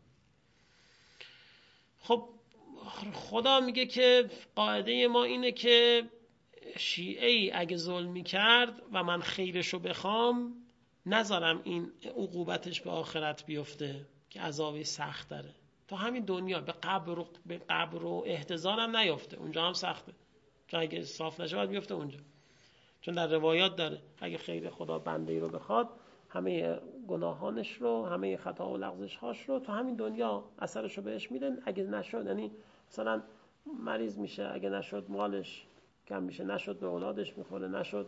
خب خدا میگه که قاعده ما اینه که شیعه‌ای اگه ظلمی کرد و من خیرشو بخوام، نذارم این عقوبتش به آخرت بیفته که عذابی سخت داره، تا همین دنیا به قبر و به قبر و احتضار هم نیفته، اونجا هم سخته، چون اگه صاف نشه باید بیفته اونجا. چون در روایات داره اگه خیر خدا بنده ای رو بخواد، همه گناهانش رو، همه خطا و لغزش هاش رو تو همین دنیا اثرش رو بهش میدن. اگه نشد، یعنی مثلا مریض میشه، اگه نشد مالش کم میشه، نشد به اولادش میخوره، نشد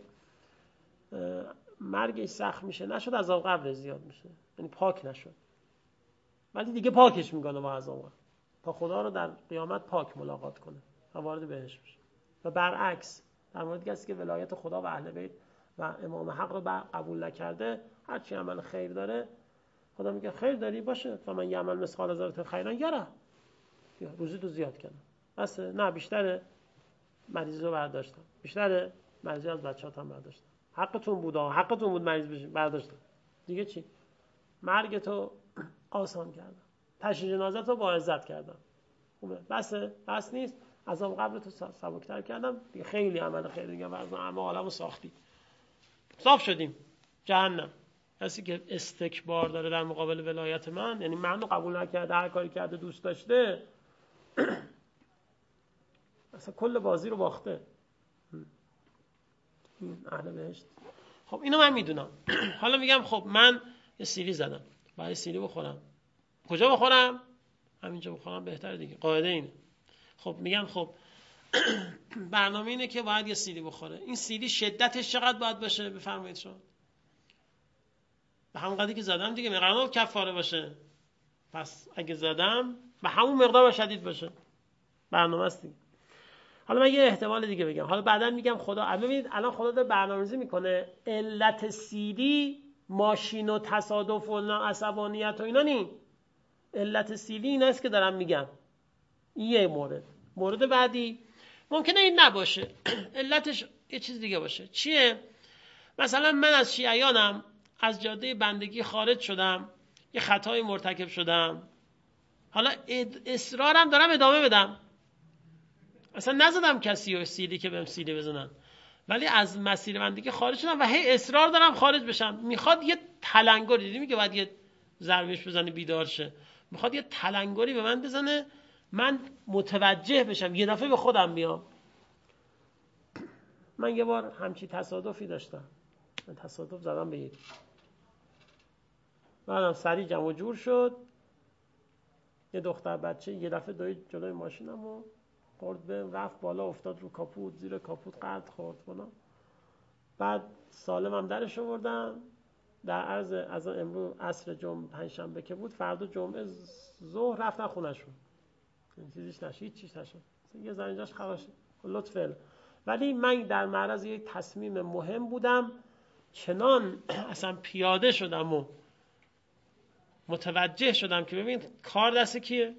مرگش سخت میشه، نشد عذاب قبر زیاد میشه، یعنی پاک نشد، ولی دیگه پاکش میکنه با عذاب قبر تا خدا رو در قیامت پاک ملاقات کنه و وارد بهشت بشه. و برعکس در مورد کسی که ولایت خدا و اهل بیت و امام حق رو قبول نکرده، هر چی عمل خیر داره، خدا میگه خیر داری باشه، فمن یعمل مثقال ذره خیرا یره، روزی تو زیاد کردم، بس نه بیشتره مریضی رو برداشتم، بیشتره مریضی از بچه‌هاتم برداشتم، حقتون بود، حقتون بود مریض بشین، برداشتم، دیگه چی؟ مرگ تو آسان کردم، تشییع جنازه تو با عزت کردم، خوبه، بسه، بس نیست، عذاب قبر تو سبکتر کردم، دیگه خیلی عمل خیر دیگه ورزن، همه عالمو ساختی، صاف شدیم. جهنم کسی که استکبار داره در مقابل ولایت من، یعنی من رو قبول نکرده، هر کاری کرده دوست داشته، اصلا کل بازی رو باخته، این اهل بهشت. خب اینو من میدونم. حالا میگم خب من یه سیلی زدم، باید سیلی بخورم، کجا بخورم؟ همینجا بخورم بهتره دیگه، قاعده اینه. خب میگم خب برنامه اینه که باید یه سیلی بخوره، این سیلی شدتش چقدر باید باشه؟ بفرمایید شما. به همون قدری که زدم دیگه، مقدار کفاره باشه، پس اگه زدم به همون مقدار شدید باشه، برنامه است دیگه. حالا من یه احتمال دیگه بگم، حالا بعداً میگم خدا، ببینید الان خدا داره برنامه‌ریزی میکنه، علت سیلی ماشین و تصادف و عصبانیت و اینا نی، علت سیلی این است که دارم میگم. این یه مورد. مورد بعدی ممکنه این نباشه، علتش یه چیز دیگه باشه. چیه؟ مثلا من از شیعیانم، از جاده بندگی خارج شدم، یه خطای مرتکب شدم، حالا اصرارم دارم ادامه بدم، اصلا نزدم کسی و سیلی که بهم سیلی بزنن، ولی از مسیر بندگی خارج شدم و هی اصرار دارم خارج بشم. میخواد یه تلنگری، دیدی میگه باید یه ضربش بزنه بیدار شه، میخواد یه تلنگری به من بزنه من متوجه بشم، یه دفعه به خودم بیام. من یه بار همچی تصادفی داشتم، من تصادف زدم به یکی، بعدم سریع جمع جور شد، یه دختر بچه یه دفعه دوید جلوی ماشینم و خورد به، رفت بالا، افتاد رو کاپوت، زیر کاپوت قرد خورد بالا. بعد سالمم درش آوردم، در عرض از امروز عصر جمعه پنجشنبه که بود، فردا جمعه ظهر رفتن خونه‌شون، این چیزیش نشد، هیچ چیز نشد، یه زنجاش خراش لطفاً. ولی من در معرض یک تصمیم مهم بودم، چنان اصلا پیاده شدم و متوجه شدم که ببین کار دست کیه؟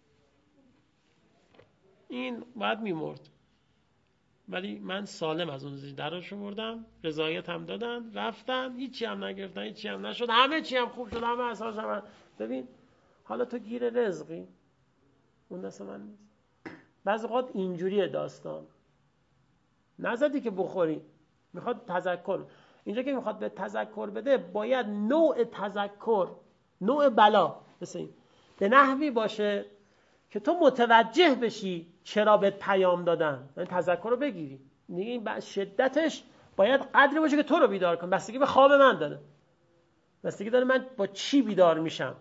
این باید میمرد، ولی من سالم از اون زیر درش آوردم، رضایت هم دادن، رفتن، هیچی هم نگرفتن، هیچی هم نشد، همه چی هم خوب شد، همه اساس هم. ببین حالا تو گیر رزقی، اون دست من نیست. بعضی وقت اینجوریه داستان، نزدی که بخوری، میخواد تذکر. اینجا که میخواد به تذکر بده، باید نوع تذکر، نوع بلا مثل این به نحوی باشه که تو متوجه بشی چرا بهت پیام دادن، یعنی تذکر رو بگیری. دیگه این شدتش باید قدری باشه که تو رو بیدار کنه، بستگی به خواب من داره، بستگی داره من با چی بیدار میشم،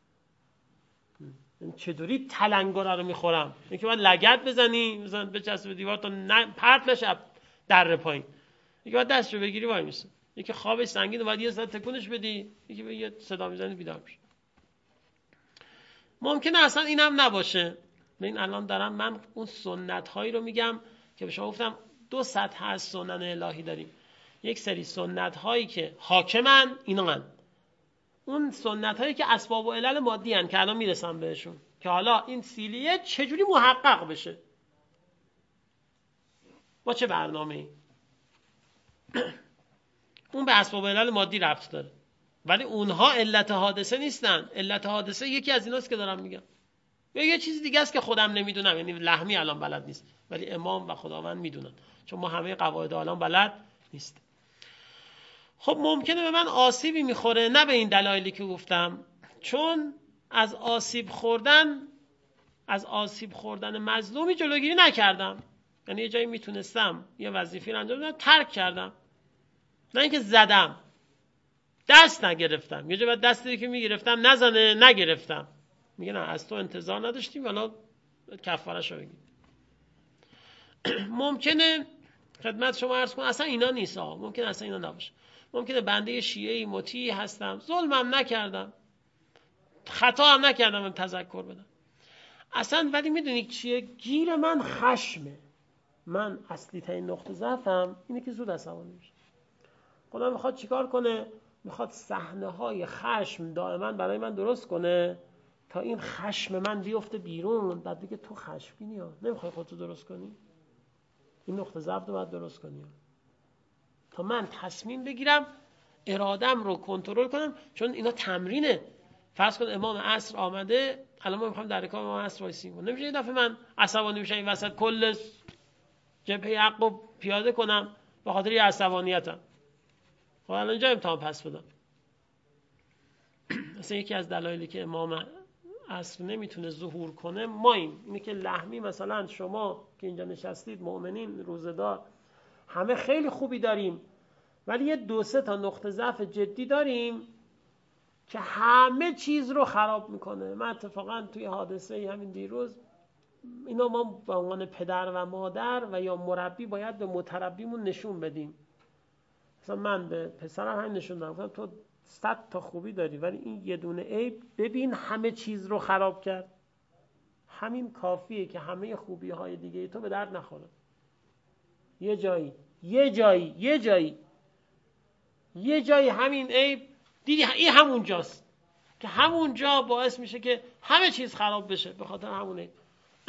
چطوری تلنگر رو میخورم. اینکه باید لگد بزنی، مثلا بچسب به دیوار تا نه پرت نشه در پایین، یکی باید دست رو بگیری وای میسه، یکی خوابش سنگینه باید یه ساعت تکونش بدی، یکی یه صدا میزنی بیدار میشه. ممکنه اصلا اینم نباشه، این الان دارم من اون سنت هایی رو میگم که به شما گفتم دو سطح از سنن الهی داریم. یک سری سنت هایی که حاکمن، اینا من. اون سنت هایی که اسباب و علل مادی هن که الان میرسم بهشون، که حالا این سیلیه چجوری محقق بشه، با چه برنامه ای. اون به اسباب و علل مادی ربط داره، ولی اونها علت حادثه نیستن. علت حادثه یکی از ایناست که دارم میگم، یا یه چیز دیگه است که خودم نمیدونم، یعنی لحمی الان بلد نیست، ولی امام و خداوند میدونن، چون ما همه قواعد الان بلد نیست. خب ممکنه به من آسیبی میخوره، نه به این دلایلی که گفتم، چون از آسیب خوردن از آسیب خوردن مظلومی جلوگیری نکردم. یعنی یه جایی میتونستم یه وظیفه رو انجام بدم، ترک کردم، نه اینکه زدم، دست نگرفتم. یه جا بعد دستی که میگرفتم نزنه، نگرفتم، میگه نه از تو انتظار نداشتیم، حالا کفاره‌شو بگید. ممکنه خدمت شما عرض کنم اصلا اینا نیست ها، ممکنه اصلا اینا نباشه. ممکنه بنده شیعه‌ای مطیعی هستم، ظلمم نکردم، خطا هم نکردم، من تذکر بدم اصلا، ولی میدونی چیه؟ گیر من خشمه. من اصلی ترین نقطه ضعفم اینه که زود عصبانی میشم. خدا میخواد چیکار کنه؟ میخواد صحنه های خشم دائما برای من درست کنه تا این خشم من بیفته بیرون، بعد دیگه تو خشمگینی ها، نمیخوای خودتو درست کنی، این نقطه ضعف رو باید درست کنی تا من تصمیم بگیرم ارادم رو کنترل کنم. چون اینا تمرینه. فرض کن امام عصر آمده، الان ما میخوایم در رکاب امام عصر وایسیم، نمیشه یه دفعه من عصبانی میشم این وسط کل جبهه حق رو پیاده کنم به خاطر یه عصبانیتم. خب الان اینجا امتحان پس بدم. مثلا یکی از دلایلی که امام عصر نمیتونه ظهور کنه ما این اینه که لحمی، مثلا شما که اینجا نشستید مؤمنین روزدار، همه خیلی خوبی داریم، ولی یه دو سه تا نقطه ضعف جدی داریم که همه چیز رو خراب میکنه. من اتفاقا توی حادثه همین دیروز، اینا ما به عنوان پدر و مادر و یا مربی باید به متربیمون نشون بدیم. مثلا من به پسرم همین نشون دادم، گفتم تو صد تا خوبی داری ولی این یه دونه عیب ببین همه چیز رو خراب کرد. همین کافیه که همه خوبی های دیگه تو به درد نخوره. یه جایی یه جایی یه جایی یه جایی همین عیب دیدی، این همون جاست که همون جا باعث میشه که همه چیز خراب بشه به خاطر همون عیب.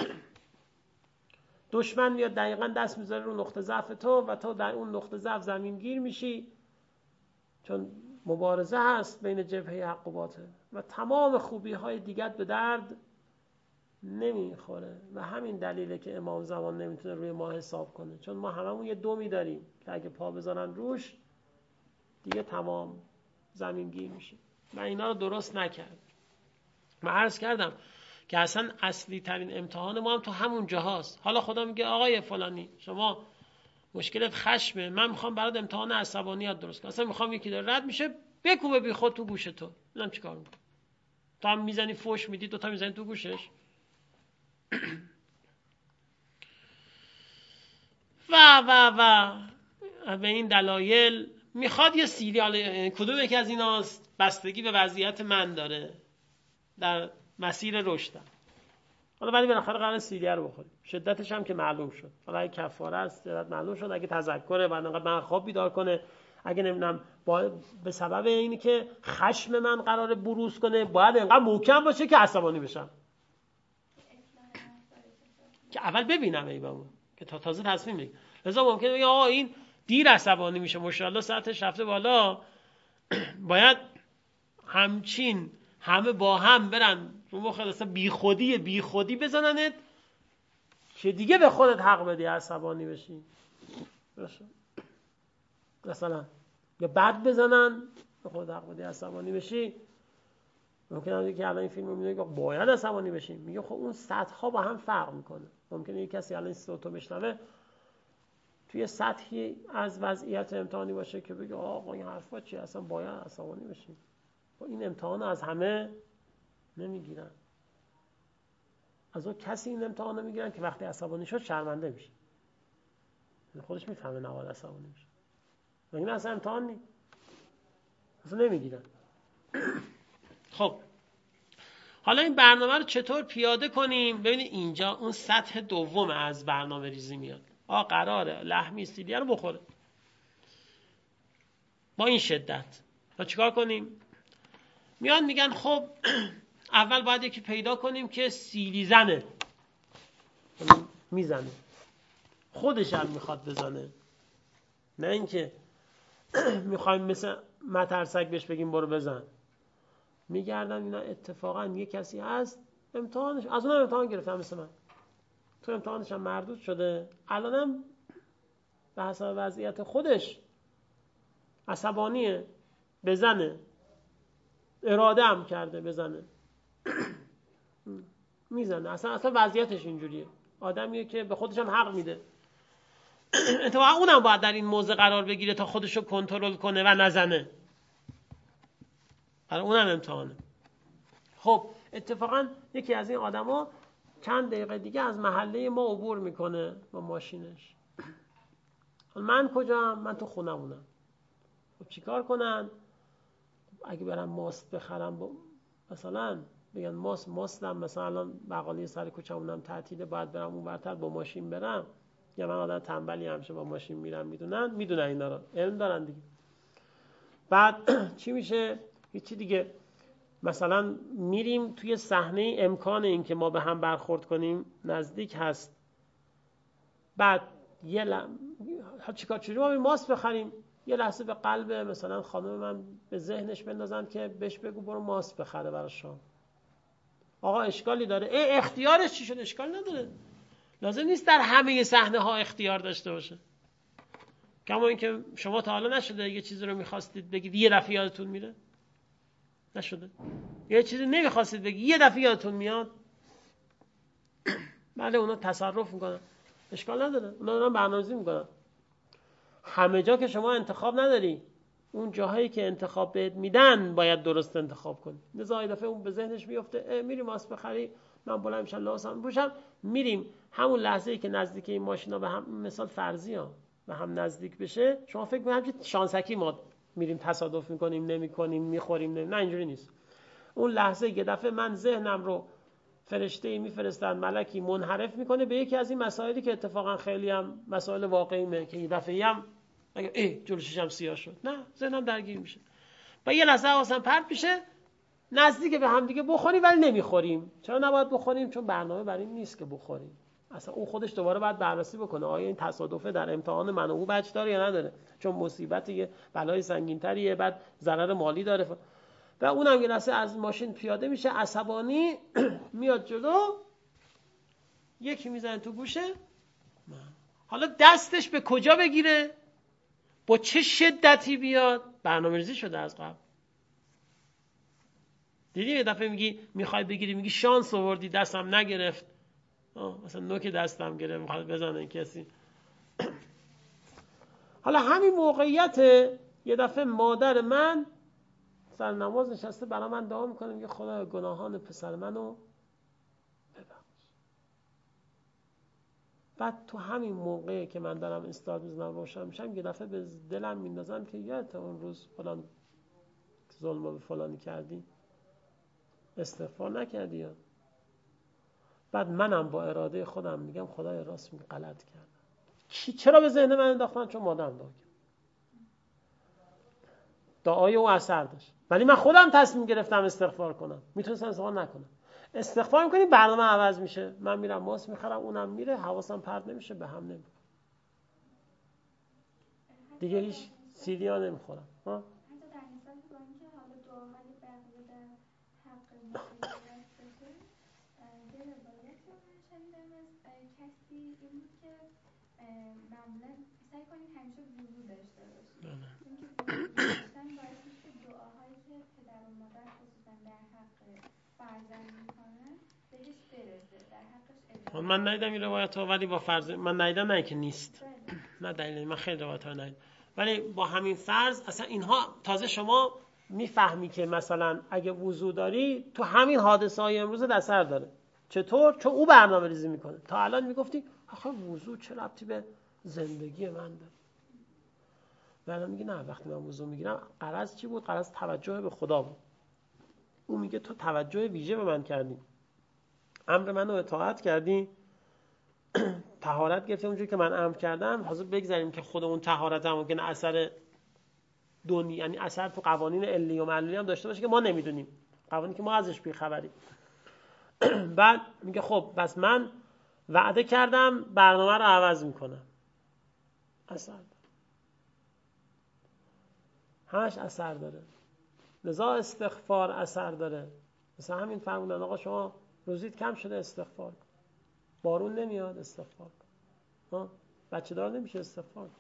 دشمن میاد دقیقاً دست میذاره رو نقطه ضعف تو و تو در اون نقطه ضعف زمین گیر میشی، چون مبارزه هست بین جبهه حق و باطل و تمام خوبی های دیگت به درد نمیخوره. و همین دلیله که امام زمان نمیتونه روی ما حساب کنه، چون ما هممون یه دومی داریم که اگه پا بزنن روش دیگه تمام زمین گیر میشه و اینا رو درست نکرد. من عرض کردم که اصلا اصلی ترین امتحان ما هم تو همون جاهاست. حالا خدا میگه آقای فلانی شما مشکلت خشمه، من میخوام برات امتحان عصبانیت درست کنم. اصلا میخوام یکی داره رد میشه بکوبه بی خود تو گوش تو، ببینم چیکار میکنه. تو هم میزنی فوش میدی، دو تا میزنی تو گوشش. و و و به این دلایل میخواد یه سیریال، کدوم یکی از ایناست بستگی به وضعیت من داره در مسیر رشدم. حالا ولی بالاخره قرار سیریه رو بخوریم، شدتش هم که معلوم شد. حالا اگه کفاره است شدت معلوم شد، اگه تذکره بعد انقدر من خواب بیدار کنه، اگه نمیدونم با به سبب اینی که خشم من قراره بروز کنه باید انقدر محکم باشه که عصبانی بشم که اول ببینم ایبمون که تا تازه تصمیم بگیرم. لذا ممکنه بگه آقا این دیر عصبانی میشه، ماشاءالله ساعتش رفته بالا، باید همچین همه با هم برن رو مخ اصلا بی خودی بی خودی بزننت که دیگه به خودت حق بدی عصبانی بشی. مثلا یا بد بزنن به خودت حق بدی عصبانی بشی. ممکنه که الان این فیلمو میگه باید عصبانی بشیم، میگه خب اون سطح ها با هم فرق میکنه. ممکنه یک کسی الان صوتو بشنوه توی سطحی از وضعیت امتحانی باشه که بگه آقا این حرفا چیه، اصلا باید عصبانی بشیم. این امتحان از همه نمیگیرن. از اون کسی این امتحان نمیگیرن که وقتی عصبانی شد شرمنده میشه، خودش میفهمه نباید عصبانی میشه، و این اصلا امتحان نیست، اصلا نمیگیرن. خب حالا این برنامه رو چطور پیاده کنیم؟ ببینید اینجا اون سطح دوم از برنامه ریزی میاد. آ قراره لحمی سیلیه رو بخوره با این شدت. تا چیکار کنیم؟ میان میگن خب اول باید یکی پیدا کنیم که سیلی زنه، میزنه، خودش هم میخواد بزنه، نه اینکه میخوایم مثل مترسک بهش بگیم برو بزن. میگردم اینا اتفاقا یه کسی هست امتحانش، از اونم امتحان گرفتم مثل من، تو امتحانش هم مردود شده، الانم به حسب وضعیت خودش عصبانیه، بزنه، اراده هم کرده بزنه، میزنه. اصلا اصلا وضعیتش اینجوریه، آدمیه که به خودش هم حق میده. اتفاقا اونم باید در این موضع قرار بگیره تا خودشو کنترل کنه و نزنه. برای اونم امتحانه. خب اتفاقا یکی از این آدما چند دقیقه دیگه از محله ما عبور میکنه با ماشینش. من کجام؟ من تو خونمونم. خب چیکار کنن؟ اگه برم ماست بخرم با... مثلا بگن ماست ماستم مثلا الان بقالی سر کوچه‌مونم تعطیله، باید برم اون ورتر با ماشین برم، یا من آدم تنبلی همشه با ماشین میرم، میدونن میدونن اینا رو، علم دارن دیگه. بعد چی میشه؟ هیچی دیگه. مثلا میریم توی صحنه، امکان این که ما به هم برخورد کنیم نزدیک هست. بعد یه لحظه چیکار چجوری ما ماست بخریم؟ یه لحظه به قلب مثلا خانم من به ذهنش بندازن که بهش بگو برو ماست بخره برای شام. آقا اشکالی داره؟ ای اختیارش چی شد؟ اشکال نداره. لازم نیست در همه صحنه ها اختیار داشته باشه. کما اینکه شما تا حالا نشده یه چیزی رو می‌خواستید بگید یه دفعه یادتون میره؟ نشده؟ یه چیزی نمی‌خواستید بگید یه دفعه یادتون میاد؟ بله اونا تصرف میکنن، اشکال نداره، اونا دارن برنامه‌ریزی میکنن. همه جا که شما انتخاب نداری، اون جاهایی که انتخاب بهت میدن باید درست انتخاب کنی. لذا یه دفعه اون به ذهنش میفته میریم ماست بخری، من بلند میشم لباسم پوشم میریم. همون لحظه‌ای که نزدیک این ماشینا به هم، مثال فرضی ها، به هم نزدیک بشه، شما فکر می‌کنید که شانسکی ما میریم تصادف میکنیم نمیکنیم میخوریم نمی... نه اینجوری نیست. اون لحظه یه دفعه من ذهنم رو فرشته‌ای میفرستن، ملکی منحرف میکنه به یکی از این مسائلی که اتفاقا خیلی هم مسائل واقعیه، که یه دفعه‌ای هم اگه ای جلو چشم سیاه شد، نه ذهنم درگیر میشه و یه لحظه حواسم پرت میشه، نزدیک به هم دیگه بخوریم ولی نمیخوریم. چرا نباید بخوریم؟ چون برنامه برای این نیست که بخوریم. اصلا اون خودش دوباره باید بررسی بکنه آیا این تصادفه در امتحان من و او بچ داره یا نداره، چون مصیبت یه بلای سنگین‌تریه، بعد ضرر مالی داره. و اونم یه لحظه از ماشین پیاده میشه، عصبانی میاد جلو، یکی میزنه تو گوشه. حالا دستش به کجا بگیره، با چه شدتی بیاد، برنامه‌ریزی شده از قبل. دیدی یه دفعه میگی میخوای بگیری، میگی شانس آوردی دستم نگرفت، مثلا نوک دستم گرفت میخواد بزنه کسی. حالا همین موقعیت یه دفعه مادر من سر نماز نشسته برای من دعا میکنه، میگه خدا گناهان پسر منو ببخش. بعد تو همین موقعی که من دارم استاد میزنم روشن میشم، یه دفعه به دلم میندازم که یادت اون روز فلان ظلم به فلانی کردی، استغفار نکردی یا؟ بعد منم با اراده خودم میگم خدای راست میگه غلط کردم. کی چرا به ذهن من انداختن؟ چون مادرم دعا کرد. دعای او اثر داشت، ولی من خودم تصمیم گرفتم استغفار کنم. میتونستم استغفار نکنم. استغفار میکنی برنامه عوض میشه، من میرم ماست میخرم، اونم میره، حواسم پرت نمیشه، به هم نمیره، دیگه هیچ سیدیا نمیخورم. ها حتی در مثال که با اینکه حالا دعاهای بقیه در حق مقیدت بشه، یه روایت رو من شنیدم از کسی این بود که معمولا سعی کنید همیشه وضو داشته باشید. اینکه وضو داشتن باعث میشه که دعاهایی که پدر و مادر خصوصا در حق فرزند میکنن بهش برسه، در حقش اجابت. من ندیدم این روایت ها، ولی با فرض من ندیدم، نه که نیست، نه دلیل، من خیلی روایت ها ندیدم، ولی با همین فرض اصلا اینها تازه شما میفهمی که مثلا اگه وضو داری تو همین حادثه های امروز اثر داره. چطور؟ چون او برنامه ریزی میکنه. تا الان میگفتی آخه وضو چه ربطی به زندگی من داره؟ بعدا میگی نه، وقتی من وضو میگیرم غرض چی بود؟ غرض توجه به خدا بود. او میگه تو توجه ویژه به من کردی، امر منو اطاعت کردی، طهارت گرفتی اونجوری که من امر کردم. حاضر بگذاریم که خود اون طهارت هم ممکنه اثر دنیا، یعنی اثر تو قوانین علی و معلولی هم داشته باشه که ما نمیدونیم، قوانینی که ما ازش بیخبریم. بعد میگه خب بس من وعده کردم برنامه رو عوض میکنم. اثر داره، همش اثر داره. لذا استغفار اثر داره. مثلا همین فرمودن آقا شما روزیت کم شده استغفار کن، بارون نمیاد استغفار کن، بچه دار نمیشه استغفار کن.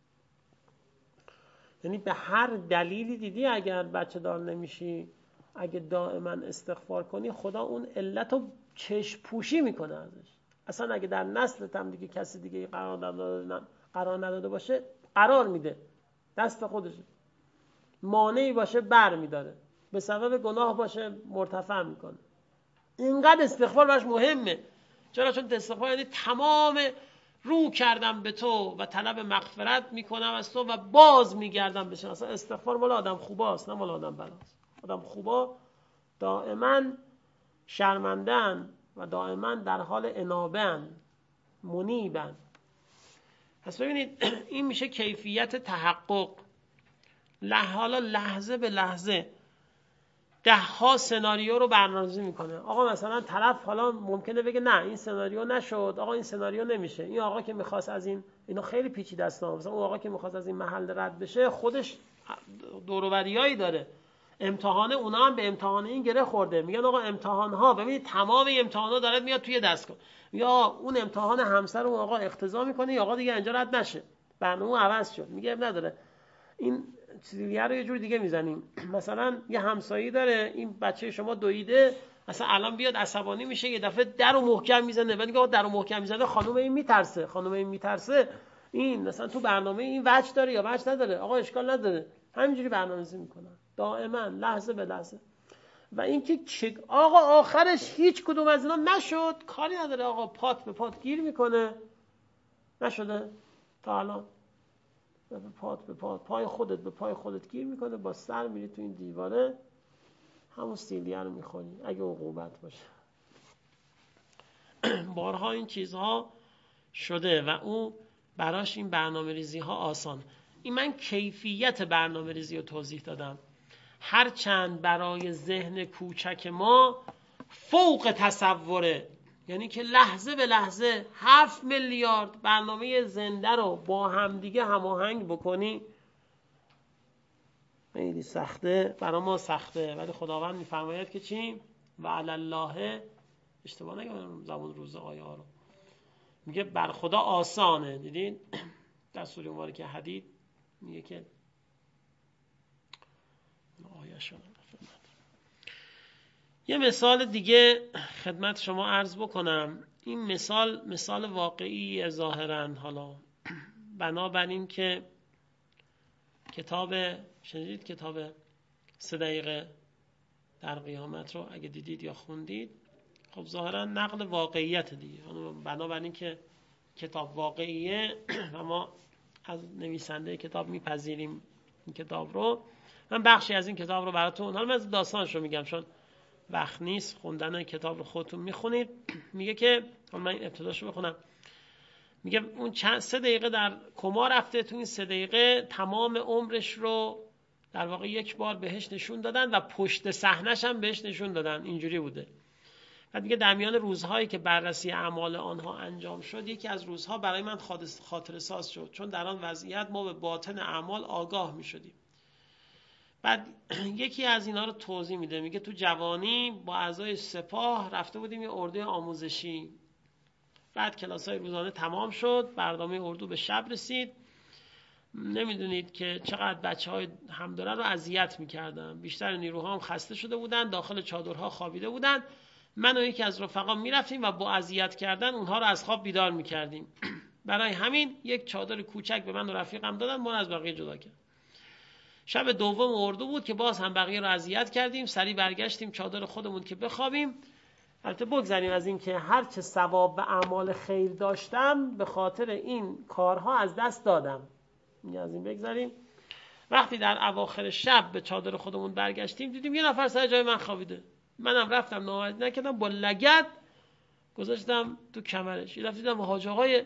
یعنی به هر دلیلی دیدی اگر بچه دار نمیشی، اگه دائما استغفار کنی، خدا اون علت رو چشم پوشی میکنه ازش. اصلا اگه در نسلت هم دیگه کسی دیگه قرار نداده قرار نداده باشه، قرار میده، دست خودشه. مانعی باشه بر میداره، به سبب گناه باشه مرتفع میکنه. اینقدر استغفار براش مهمه. چرا؟ چون استغفار یعنی تمام رو کردم به تو و طلب مغفرت میکنم از تو و باز میگردم بهش. اصلا استغفار مال آدم خوباست، نه مال آدم بلاست. آدم خوبا دائما شرمندن و دائما در حال انابه‌اند، منیبن. پس ببینید این میشه کیفیت تحقق. حالا لحظه به لحظه ده ها سناریو رو برنامه‌ریزی میکنه. آقا مثلا طرف حالا ممکنه بگه نه این سناریو نشد، آقا این سناریو نمیشه. این آقا که میخواست از این، اینو خیلی پیچیده است، مثلا اون آقا که میخواست از این محل رد بشه خودش دور و بریایی داره، امتحان اونا هم به امتحان این گره خورده. میگن آقا امتحان ها، ببینید تمام امتحانا داره میاد توی دستگاه، یا اون امتحان همسر اون آقا اقتضا میکنه یا آقا دیگه اینجا رد نشه، برنامه عوض شد. میگه نداره، این چیزیه رو یه جور دیگه میزنیم. مثلا یه همسایه‌ای داره، این بچه شما دویده، مثلا الان بیاد عصبانی میشه یه دفعه در رو محکم میزنه، بعد میگه آقا در رو محکم میزنه، خانم این میترسه، خانم این میترسه، این مثلا تو برنامه این وجه داره یا وجه نداره، آقا اشکال نداره. همینجوری برنامه‌ریزی میکنن دائما لحظه به لحظه. و اینکه چه آقا آخرش هیچ کدوم از اینا نشد، کاری نداره، آقا پات به پات گیر میکنه. نشده تا الان، به پات به پات، پای خودت به پای خودت گیر میکنه، با سر میری تو این دیواره، همون سیلیه رو میخوری اگه عقوبت باشه. بارها این چیزها شده و او براش این برنامه ریزی ها آسان. این من کیفیت برنامه ریزی رو توضیح دادم، هرچند برای ذهن کوچک ما فوق تصوره. یعنی که لحظه به لحظه هفت میلیارد برنامه زنده رو با همدیگه هماهنگ بکنی خیلی سخته، برای ما سخته، ولی خداوند میفرماید که چی؟ و علی الله، اشتباه نگم زمان روز آیه ها رو میگه بر خدا آسانه. دیدین در سوره مبارکه حدید میگه که آیه شما. یه مثال دیگه خدمت شما عرض بکنم. این مثال مثال واقعی ظاهراً، حالا بنابراین که کتاب شنیدید، کتاب سه دقیقه در قیامت رو اگه دیدید یا خوندید، خب ظاهراً نقل واقعیت دیگه، بنابراین که کتاب واقعیه و ما از نویسنده کتاب میپذیریم این کتاب رو. من بخشی از این کتاب رو براتون، حالا من داستانش رو میگم چون وقت نیست، خوندن کتاب رو خودتون میخونید. میگه که من ابتداش رو بخونم. میگه اون چند سه دقیقه در کما رفته، تو این سه دقیقه تمام عمرش رو در واقع یک بار بهش نشون دادن و پشت صحنه‌ش هم بهش نشون دادن، اینجوری بوده. بعد میگه در میان روزهایی که بررسی اعمال آنها انجام شد، یکی از روزها برای من خاطره ساز شد، چون در آن وضعیت ما به باطن اعمال آگاه میشدیم. بعد یکی از اینا رو توضیح میده، میگه تو جوانی با اعضای سپاه رفته بودیم یه اردوی آموزشی. بعد کلاس‌های روزانه تمام شد، برنامه اردو به شب رسید. نمیدونید که چقدر بچه‌های همدوره رو اذیت می‌کردن. بیشتر نیروها هم خسته شده بودن، داخل چادرها خوابیده بودن. من و یکی از رفقا میرفتیم و با اذیت کردن اونها رو از خواب بیدار می‌کردیم. برای همین یک چادر کوچک به من و رفیقم دادن، ما رو از بقیه جدا کردن. شب دوم اردو بود که باز هم بقیه رو اذیت کردیم، سریع برگشتیم چادر خودمون که بخوابیم. البته بگذاریم از این که هر چه ثواب و اعمال خیر داشتم به خاطر این کارها از دست دادم. میگه از این بگذاریم. وقتی در اواخر شب به چادر خودمون برگشتیم دیدیم یه نفر سر جای من خوابیده. منم رفتم ناامید نکردم، با لگد گذاشتم تو کمرش. یه دفعه دیدم حاج آقای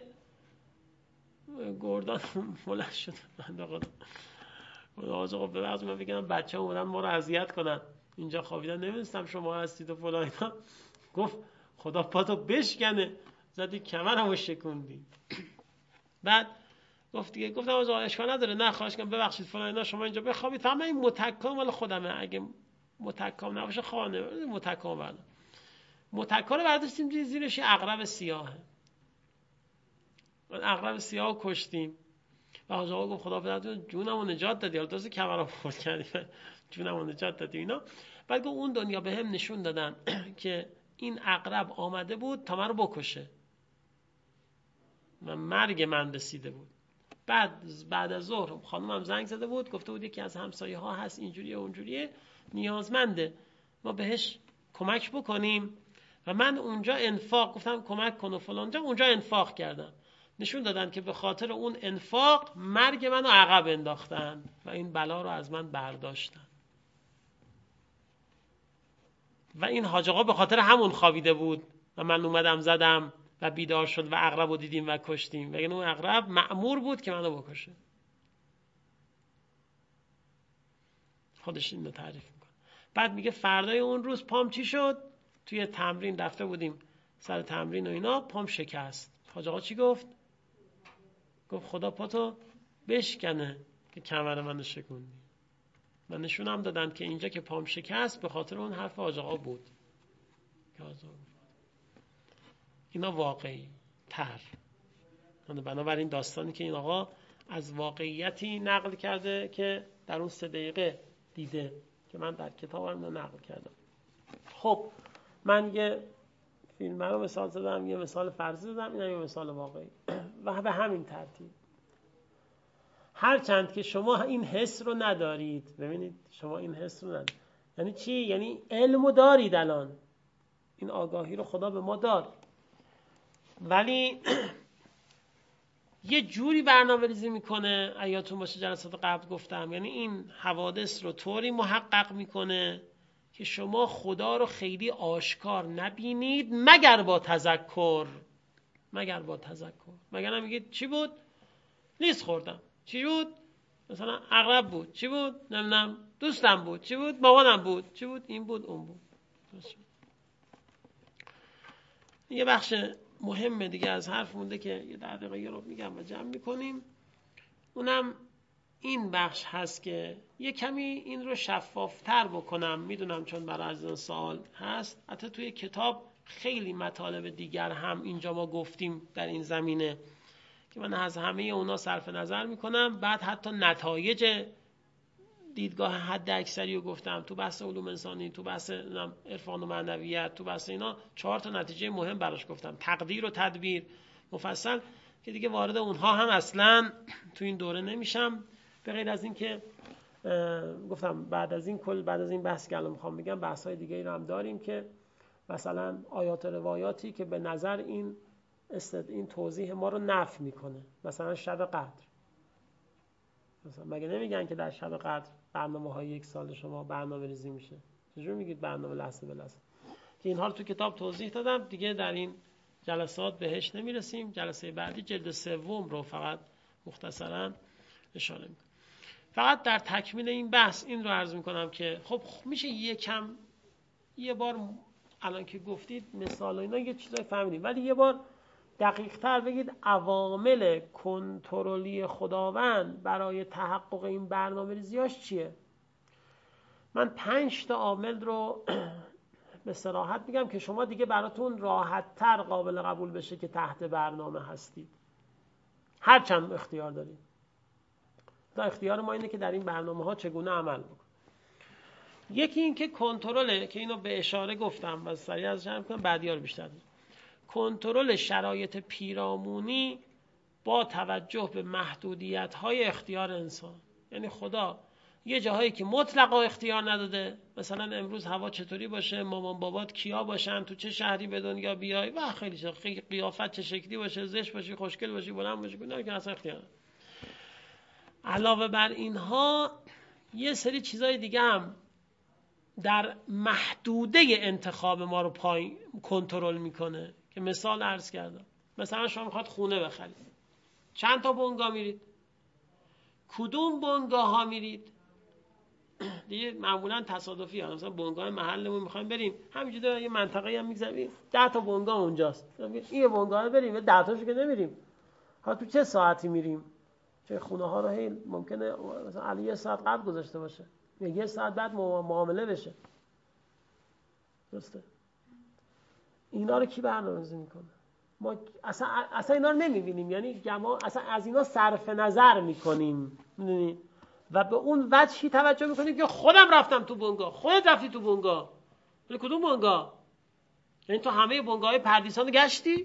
گردان بلند شد. بنده خدا حاج آقا ببخشید من فکر کردم بچه‌ها اومدن ما رو اذیت کنن اینجا خوابیدن، نمیدونستم شما هستید و فلان اینا. گفت خدا پاتو بشکنه، زدی کمرمو شکوندی. بعد گفت دیگه، گفتم آقا اشکال نداره، نه خواهش کنم ببخشید فلان اینا، شما اینجا بخوابید. فهم این متکا مال خودمه، اگه متکا نباشه خانه متکا بعد متکا رو برداشتیم زیرش عقرب سیاهه. عقرب سیاهو کشتیم و حاج آقا گفت خدا پدرتون جونمو نجات دادی، حالا تازه کمرم خورد کردی جونمو نجات دادی اینا. بعد گفت اون دنیا بهم نشون دادن که این عقرب آمده بود تا منو بکشه و مرگ من رسیده بود. بعد بعد از ظهر خانومم زنگ زده بود، گفته بود یکی از همسایه ها هست اینجوریه اونجوریه نیازمنده، ما بهش کمک بکنیم. و من اونجا انفاق گفتم کمک کن و فلان جا، اونجا انفاق کردم. نشون دادن که به خاطر اون انفاق مرگ منو عقب انداختن و این بلا رو از من برداشتن. و این حاج آقا به خاطر همون خوابیده بود و من اومدم زدم و بیدار شد و عقرب رو دیدیم و کشتیم. و این اون عقرب مأمور بود که منو بکشه. خودش اینو تعریف میکنه. بعد میگه فردای اون روز پام چی شد؟ توی تمرین رفته بودیم سر تمرین و اینا، پام شکست. حاج آقا چی گفت؟ گفت خدا پاتو بشکنه که کمر منو شکوندی. من نشونم دادن که اینجا که پام شکست به خاطر اون حرف حاج آقا بود. اینا واقعی تر. بنابراین داستانی که این آقا از واقعیتی نقل کرده که در اون سه دقیقه دیده که من در کتابم رو نقل کردم. خب من یه فیلم رو مثال زدم، یه مثال فرضی زدم، اینم یه مثال واقعی و به همین ترتیب. هرچند که شما این حس رو ندارید، ببینید شما این حس رو ندارید. یعنی چی؟ یعنی علمو دارید الان، این آگاهی رو خدا به ما داد، ولی یه جوری برنامه ریزی میکنه، ایاتون باشه جلسات قبل گفتم، یعنی این حوادث رو طوری محقق میکنه که شما خدا رو خیلی آشکار نبینید مگر با تذکر. مگر با تذکر. مگر نمیگید چی بود؟ لیز خوردم. چی بود؟ مثلا عقرب بود. چی بود؟ نمیدونم دوستم بود. چی بود؟ مامانم بود. چی بود؟ این بود اون بود. یه بخش مهمه دیگه از حرف مونده که یه ده دقیقه یه رو میگم و جمع میکنیم. اونم این بخش هست که یه کمی این رو شفافتر بکنم. میدونم چون برای عزیزان سوال هست، حتی توی کتاب خیلی مطالب دیگر هم اینجا ما گفتیم در این زمینه که من از همه اونا صرف نظر میکنم. بعد حتی نتایج دیدگاه حد اکثری رو گفتم تو بحث علوم انسانی، تو بحث عرفان و معنویت، تو بحث اینا چهار تا نتیجه مهم براش گفتم، تقدیر و تدبیر مفصل، که دیگه وارد اونها هم اصلا تو این دوره نمیشم. به غیر از این که گفتم بعد از این کل بعد از این بحث که الان میخوام بگم بحث‌های دیگه رو هم داریم که مثلا آیات و روایاتی که به نظر این استد این توضیح ما رو نفی میکنه. مثلا شب قدر، مثلا مگه نمیگن که در شب قدر برنامه‌های یک سال شما برنامه ریزی میشه؟ چجور میگید برنامه لحظه به لحظه؟ که اینها رو تو کتاب توضیح دادم، دیگه در این جلسات بهش نمیرسیم. جلسه بعدی جلد سوم رو فقط مختصرا اشاره میکنم. فقط در تکمیل این بحث این رو عرض میکنم که خب میشه یکم یه بار الان که گفتید مثال و اینا یه چیزای فهمیدیم، ولی یه بار دقیق تر بگید عوامل کنترلی خداوند برای تحقق این برنامه ریزیاش چیه؟ من پنج تا عامل رو به صراحت میگم که شما دیگه براتون راحت تر قابل قبول بشه که تحت برنامه هستید، هرچند اختیار دارید. تا اختیار ما اینه که در این برنامه ها چگونه عمل بکنیم. یکی این که کنترله، که اینو به اشاره گفتم و سریع از جمع کنم بعدی‌ها رو بیشتر دارم. کنترل شرایط پیرامونی با توجه به محدودیت‌های اختیار انسان. یعنی خدا یه جاهایی که مطلقا اختیار نداده، مثلا امروز هوا چطوری باشه، مامان بابات کیا باشن، تو چه شهری به دنیا بیای و خیلی چیزا، قیافت چه شکلی باشه، زشت باشی، خوشگل باشی، بلند باشی، نه که اصلا اختیار نداره. علاوه بر اینها یه سری چیزای دیگه هم در محدوده انتخاب ما رو پایین کنترل میکنه که مثال عرض کردم. مثلا شما میخواد خونه بخرید، چند تا بنگاه میرید؟ کدوم بنگاه ها میرید؟ دیگه معمولا تصادفی ها، مثلا بنگاه محلمون میخوایم بریم همینجوری یه منطقه‌ای هم میگذریم ده تا بنگاه اونجاست، این بنگاه بریم ده تاشو که نمیریم. ها تو چه ساعتی میریم؟ چه خونه ها رو هی ممکنه مثلا علی یه ساعت قبل گذاشته باشه، یه ساعت بعد معامله بشه. درسته؟ اینا رو کی برنامه‌ریزی میکنه؟ ما اصلا اصلا اینا رو نمیبینیم، یعنی جماع اصلا از اینا صرف نظر میکنیم، میدونی؟ و به اون وجهی توجه میکنیم که خودم رفتم تو بنگاه، خودت رفتی تو بنگاه. ولی کدوم بنگاه؟ یعنی تو همه بنگاه‌های پردیسان گشتی؟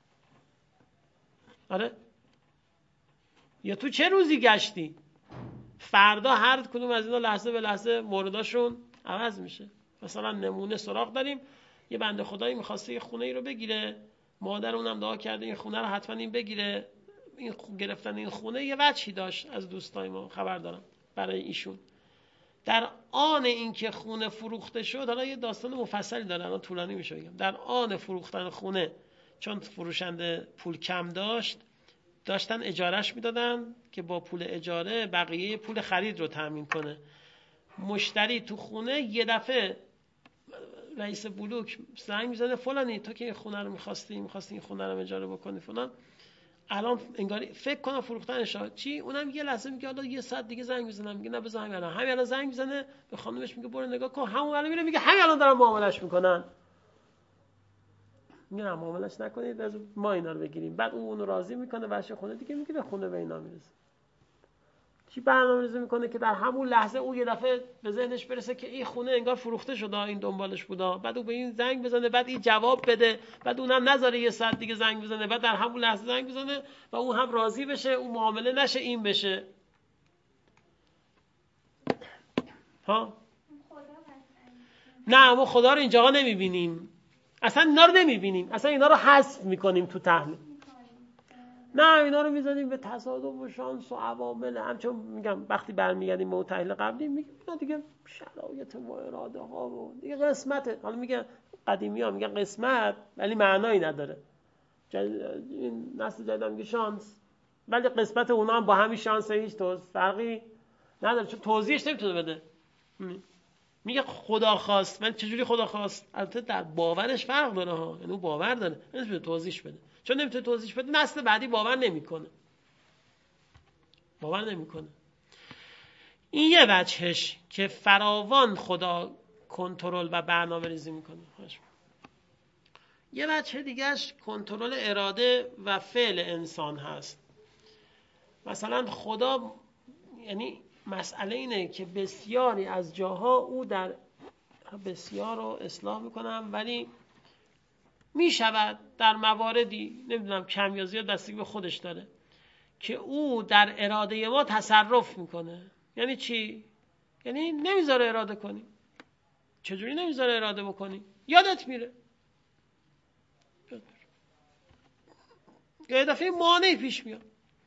آره؟ یا تو چه روزی گشتی؟ فردا هر کدوم از اینا لحظه به لحظه مورداشون عوض میشه. مثلا نمونه سراغ داریم، یه بنده خدایی میخواسته یه خونه ای رو بگیره، مادر اونم دعا کرده این خونه رو حتما این بگیره. این گرفتن این خونه یه وجهی داشت، از دوستای ما خبر دارم برای ایشون. در آن اینکه خونه فروخته شد، حالا یه داستان مفصلی داره الان طولانی میشه بگم، در آن فروختن خونه چون فروشنده پول کم داشت، داشتن اجارهش میدادن که با پول اجاره بقیه پول خرید رو تامین کنه. مشتری تو خونه یه دفعه رئیس بلوک زنگ میزنه فلانی تو که این خونه رو می‌خواستی می‌خواستی این خونه رو اجاره بکنی فلان، الان انگاری فکر کنم فروختنش چی، اونم یه لحظه میگه حالا یه ساعت دیگه زنگ میزنم، میگه نه بذار همین الان همین الان زنگ میزنه به خانومش میگه برو نگاه کن، همون الان میره میگه همین الان دارن معاملهش میکنن. میگه نه معاملهش نکنید بذار ما اینا رو بگیریم. بعد اون اون راضی میکنه واسه خونه دیگه میگیره، خونه به اینا میرسه. کی برنامه‌ریزی میکنه که در همون لحظه اون یه دفعه به ذهنش برسه که این خونه انگار فروخته شده، این دنبالش بودا، بعد او به این زنگ بزنه، بعد این جواب بده، بعد اونم نذاره یه ساعت دیگه زنگ بزنه، بعد در همون لحظه زنگ بزنه و اون هم راضی بشه، اون معامله نشه این بشه. ها نه ما خدا رو اینجاها نمیبینیم، اصلا اینا رو نمیبینیم، اصلا اینا رو حذف میکنیم تو تحلیل. نه اینا رو میزنیم به تصادف و شانس و عوامل. همچون میگم وقتی برمیگردیم به تحلیل قبلی میگیم اینا دیگه شرایط و اراده ها و دیگه قسمته. حالا میگه قدیمی ها میگن قسمت ولی معنایی نداره، این نسل جدید میگه شانس، ولی قسمت اونا هم با همین شانس هیچ توز فرقی نداره، چون توضیحش نمیتونه بده. میگه خدا خواست، من چجوری خدا خواست؟ البته در باورش فرق داره ها، یعنی باور داره نمیتونه توضیحش بده، چون نمیتونه توضیحش بده نسل بعدی باور نمیکنه باور نمیکنه. این یه وجهش که فراوان خدا کنترل و برنامه‌ریزی میکنه. یه وجه دیگهش کنترل اراده و فعل انسان هست. مثلا خدا، یعنی مسئله اینه که بسیاری از جاها او در بسیار رو اصلاح میکنم، ولی میشود در مواردی نمیدونم کم یا زیاد بستگی به خودش داره که او در اراده ما تصرف میکنه. یعنی چی؟ یعنی نمیذاره اراده کنی. چجوری نمیذاره اراده بکنی؟ یادت میره، یه دفعه مانعی پیش میاد،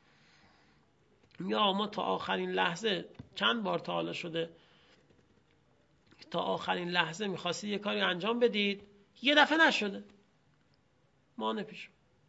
یا ما تا آخرین لحظه چند بار تا حالا شده تا آخرین لحظه میخواستید یه کاری انجام بدید، یه دفعه نشده، مانع پیش.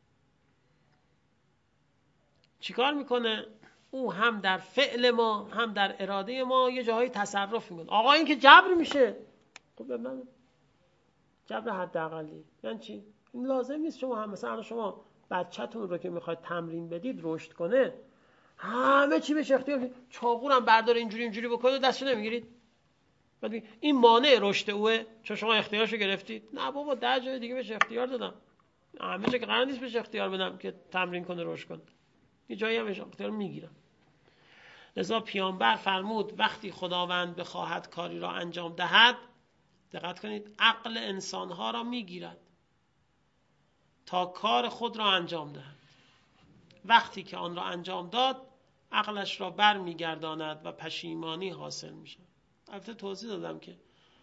چیکار میکنه؟ او هم در فعل ما هم در اراده ما یه جاهایی تصرف میکنه. آقا این که جبر میشه، خب من جبر حداقلی یعنی چی؟ این لازم نیست شما هم مثلا شما بچه‌تون رو که میخواید تمرین بدید رشد کنه همه چی بهش اختیار، چاقورم برداره اینجوری اینجوری بکنه دستش نمیگیرید، بعد این مانع رشد اوه چون شما اختیارشو گرفتید. نه بابا ده جای دیگه بهش اختیار دادم، همه جا که قرار نیست بهش اختیار بدم که تمرین کنه رشد کنه، یه جایی هم بهش اختیار میگیرم. لذا پیامبر فرمود وقتی خداوند بخواهد کاری را انجام دهد، دقت کنید، عقل انسانها را میگیرد تا کار خود را انجام دهد. وقتی که آن را انجام داد عقلش را بر میگرداند و پشیمانی حاصل میشه. البته توضیح دادم که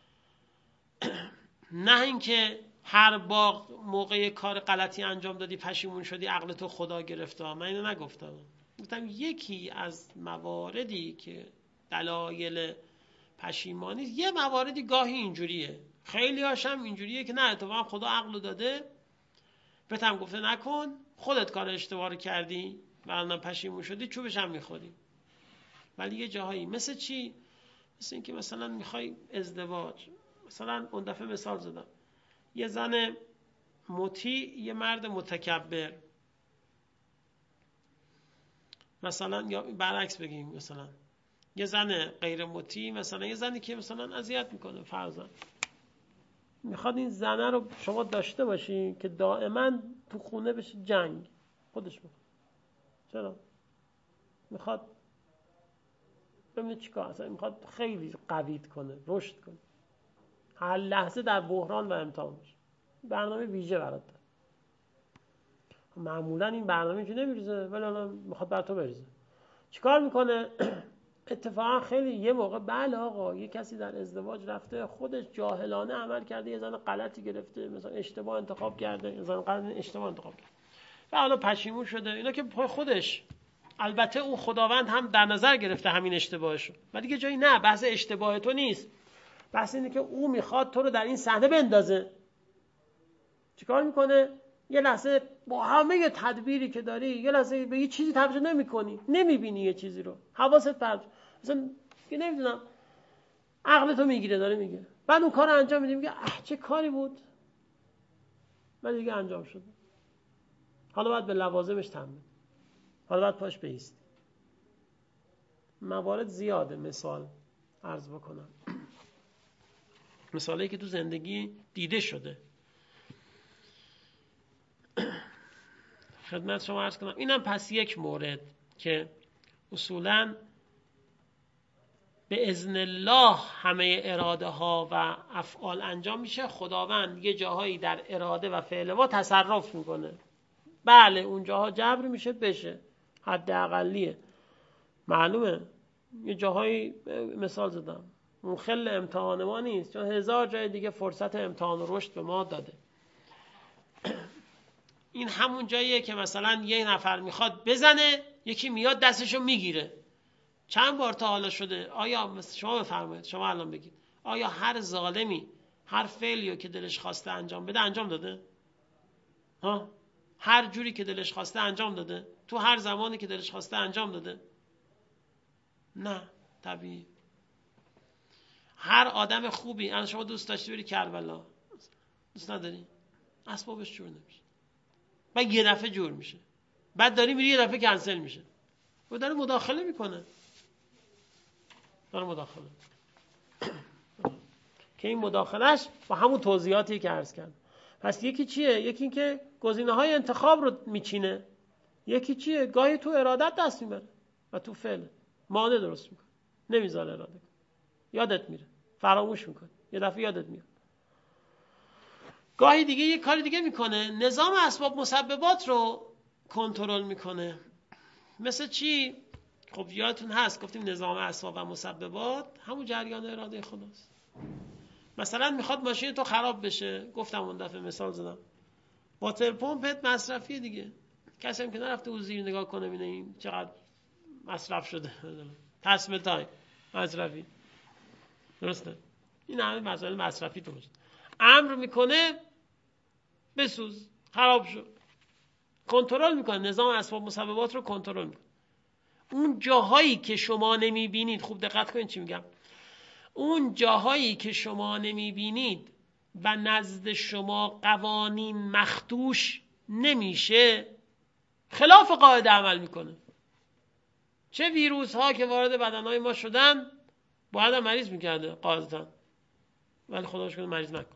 نه اینکه هر بار موقع کار غلطی انجام دادی پشیمون شدی عقل تو خدا گرفته، من اینو نگفتم. گفتم یکی از مواردی که دلایل پشیمانی، یه مواردی گاهی اینجوریه، خیلی هاشم اینجوریه که نه اتفاقا خدا عقل داده، بهتم گفته نکن، خودت کار اشتباه رو کردی و الان پشیمون شدی، چوبش هم میخوری. ولی یه جاهایی مثل چی؟ مثل این که مثلا میخوای ازدواج، مثلا اون دفعه مثال زدم، یه زن مطیع، یه مرد متکبر، مثلا یا برعکس بگیم، مثلا یه زن غیر مطیع، مثلا یه زنی که مثلا اذیت میکنه، فرضاً میخواد این زنه رو شما داشته باشی که دائما تو خونه بشه جنگ، خودش میخواد. چرا؟ میخواد ببینه چیکار، اصلا میخواد خیلی قویت کنه، رشد کنه، هر لحظه در بحران و امتحان باشه. برنامه ویژه برات داره. معمولا این برنامه که نمیریزه، ولی الان میخواد بر تو بریزه. چیکار میکنه؟ اتفاقا خیلی یه موقع بله آقا یه کسی در ازدواج رفته خودش جاهلانه عمل کرده، یه زن غلطی گرفته، مثلا اشتباه انتخاب کرده، یه زن غلط اشتباه انتخاب کرده و حالا پشیمون شده، اینا که پای خودش. البته اون خداوند هم در نظر گرفته همین اشتباهشو، ولی دیگه جایی نه، بحث اشتباه تو نیست، بحث اینه که او میخواد تو رو در این صحنه بندازه. چیکار میکنه؟ یه لحظه با همه تدبیری که داری، یه لحظه به یه چیزی توجه نمی‌کنی، نمی‌بینی یه چیزی رو، حواست پرت، مثلا که نمیدونم عقلتو میگیره، داره میگه، بعد اون کارو انجام میدی، میگه اه چه کاری بود، ولی دیگه انجام شده. حالا باید به لوازمش تمرین، حالا باید پاش بیست. موارد زیاده، مثال عرض بکنم، مثالی که تو زندگی دیده شده. خدمت شما عرض کنم اینم پس یک مورد که اصولاً به اذن الله همه اراده ها و افعال انجام میشه. خداوند یه جاهایی در اراده و فعل ما تصرف میکنه. بله اون جاها جبر میشه بشه، حد اقلیه معلومه. یه جاهایی مثال زدم اون خل امتحان ما نیست، چون هزار جای دیگه فرصت امتحان و رشد به ما داده. این همون جاییه که مثلا یه نفر میخواد بزنه، یکی میاد دستشو میگیره. چند بار تا حالا شده؟ آیا شما بفرمایید، شما الان بگید، آیا هر ظالمی هر فعلیو که دلش خواسته انجام بده انجام داده؟ ها؟ هر جوری که دلش خواسته انجام داده؟ تو هر زمانی که دلش خواسته انجام داده؟ نه، طبیعی. هر آدم خوبی، الان شما دوست داشتی بری کربلا، دوست نداری؟ اسبابش جور نمیشه، بعد یه دفعه جور میشه، بعد داری میری یه دفعه کنسل میشه، و داره مداخله میکنه، داره مداخله که این مداخلش با همون توضیحاتی که عرض کردم. پس یکی چیه؟ یکی این که گزینه‌های انتخاب رو میچینه. یکی چیه؟ گاهی تو ارادت دست میبره و تو فعل مانع درست میکنه، نمیذاره اراده کنه، یادت میره، فراموش میکنه، یه دفعه یادت میاد. گاهی دیگه یه کاری دیگه میکنه، نظام اسباب مسببات رو کنترل میکنه. مثل چی؟ خب یادتون هست گفتیم نظام اسباب و مسببات همون جریان اراده خداست. مثلا میخواد ماشین تو خراب بشه، گفتم اون دفعه مثال زدم، واتر پمپت مصرفی دیگه، کسی هم که نرفته او زیر نگاه کنه ببینه این چقدر مصرف شده، تصمیم تای مصرفی، درسته؟ این همه مسائل مصرفی درست. امر میکنه بسوز، خراب شد، کنترل میکنه، نظام اسباب مسببات رو کنترل میکنه. اون جاهایی که شما نمیبینید، خوب دقت کنید چی میگم، اون جاهایی که شما نمیبینید و نزد شما قوانین مخدوش نمیشه، خلاف قاعده عمل میکنه. چه ویروس ها که وارد بدنهای ما شدن باید هم مریض میکرده قاعدتا، ولی خدا شکر مریض نکن.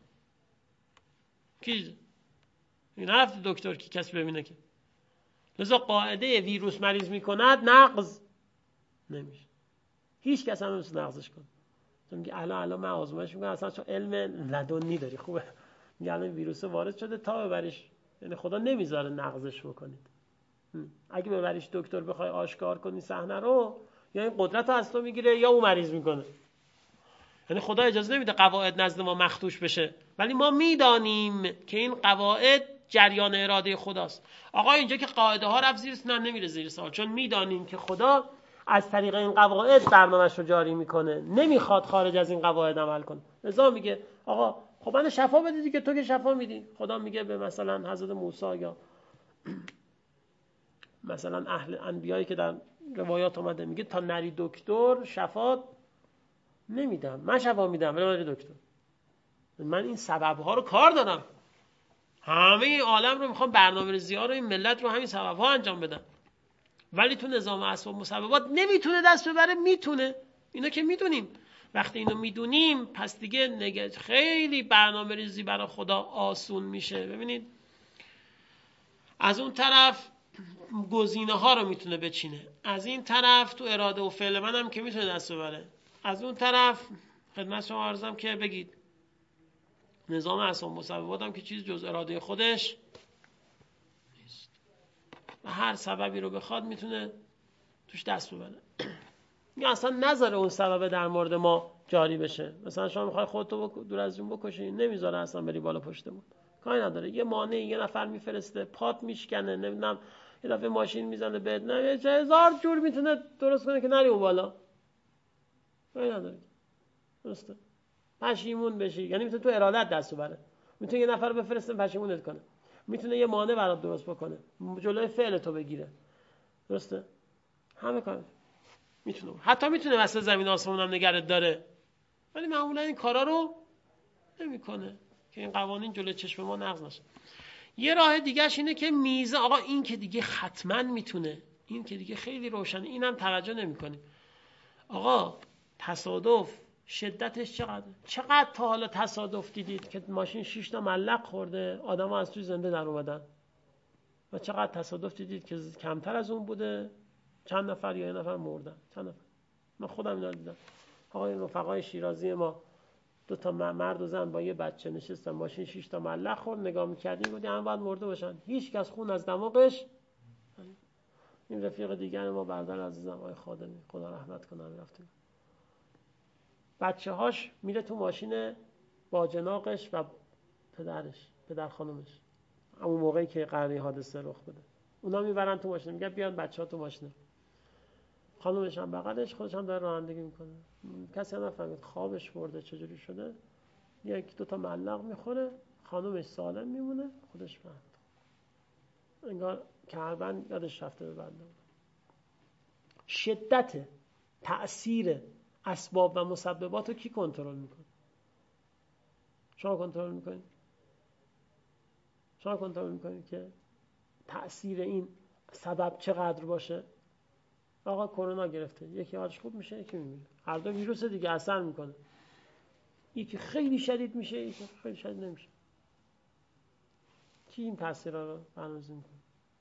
کی این رفت دکتر که کسی ببینه که، لذا قاعده ویروس مریض میکند نقض نمیشه، هیچ کس هم نمیشه نقضش کنه. تو میگه الان الان من آزمایش میکنم، اصلا چون علم لدنی داری، خوبه میگه الان ویروس وارد شده تا ببریش، یعنی خدا نمیذاره نقضش بکنید. اگه ببریش دکتر بخوای آشکار کنی صحنه رو، یا این قدرت رو از تو میگیره یا اون مریض میکنه. یعنی خدا اجازه نمیده قواعد نزد ما مخدوش بشه، ولی ما میدانیم که این قواعد جریان اراده خداست. آقا اینجا که قاعده ها رفت زیر نه نمیره زیر سوال، چون میدانیم که خدا از طریق این قواعد برنامه‌اش رو جاری میکنه، نمیخواد خارج از این قواعد عمل کنه. لذا میگه آقا خب من شفا بده دیگه، تو که شفا میدی. خدا میگه به مثلا حضرت موسی یا مثلا اهل انبیایی که در روایات اومده، میگه تا نری دکتر شفا نمیدم، من شفا میدم ولی نری دکتر. من این سبب‌ها رو کار دارم، همه این عالم رو میخوام برنامه‌ریزی ها رو این ملت رو همین سبب‌ها انجام بدم. ولی تو نظام اسباب مسببات نمیتونه دست ببره. میتونه، اینا که میدونیم. وقتی اینو میدونیم پس دیگه نگه خیلی برنامه‌ریزی برای خدا آسون میشه. ببینید از اون طرف گزینه ها رو میتونه بچینه، از این طرف تو اراده و فعل من هم که میتونه دست ببره، از اون طرف خدمت شما عرضم که بگید نظام اسباب مسببات هم که چیز جز اراده خودش نیست و هر سببی رو بخواد میتونه توش دست ببره. یا اصلا نذاره اون سبب در مورد ما جاری بشه. مثلا شما میخوای خودتو بک... دور از جون بکشی، نمیذاره اصلا بری بالا پشتمون، کاری نداره. یه مانع یه نفر میفرسته، پات میشکنه، نمیدونم یه دفعه ماشین میزنه بهت، نه چه هزار جور میتونه درست کنه که نری اون بالا، کاری نداره. درسته؟ پشیمون بشی، یعنی میتونه تو ارادت دست ببره. میتونه یه نفر بفرسته پشیمونت کنه، میتونه یه مانع برات درست بکنه، جلوی فعل تو بگیره. درسته؟ همه کار میتونه. حتی میتونه واسه زمین آسمون هم نگرت داره، ولی معمولا این کارا رو نمیکنه که این قوانین جلوی چشم ما نقض نشه. یه راه دیگهش اینه که میزه، آقا این که دیگه حتما میتونه، این که دیگه خیلی روشنه، اینم توجه نمیکنیم. آقا تصادف شدتش چقدر؟ چقدر تا حالا تصادف دیدید که ماشین شش تا ملق خورده، آدم‌ها از توی زنده در اومدن؟ و چقدر تصادف دیدید که کمتر از اون بوده، چند نفر یا یه نفر مردن؟ چند نفر؟ من خودم اینا دیدم. آقا این رفقای شیرازی ما دو تا مرد و زن با یه بچه نشستن، ماشین شش تا ملق خورد، نگاه می‌کردیم گفتیم همه باید مرده باشن، هیچ کس خون از دماغش. این رفیق دیگر ما برادر عزیزم آقای خادمی خدا رحمت کنه رفتیم، بچه‌هاش میره تو ماشین باجناقش و پدرش، پدر خانومش، همون موقعی که قراره حادثه رخ بده، اونا میبرن تو ماشین، میگن بیان بچه‌ها تو ماشین، خانومش هم بغلش، خودش هم داره رانندگی میکنه. کسی هم نفهمید خوابش برده چجوری شده، یک دو تا ملق میخوره، خانومش سالم میمونه، خودش فهمید. انگار کربن یادش رفته ببنده. شدت تأثیر اسباب و مسببات رو کی کنترل میکنه؟ شما کنترل میکنید؟ شما کنترل میکنید که تأثیر این سبب چقدر باشه؟ آقا کرونا گرفته، یکی حالش خوب میشه، یکی میمیره. هر دو ویروس دیگه اثر میکنه، یکی خیلی شدید میشه، یکی خیلی شدید نمیشه. کی این تأثیرها رو برنامه‌ریزی میکنه؟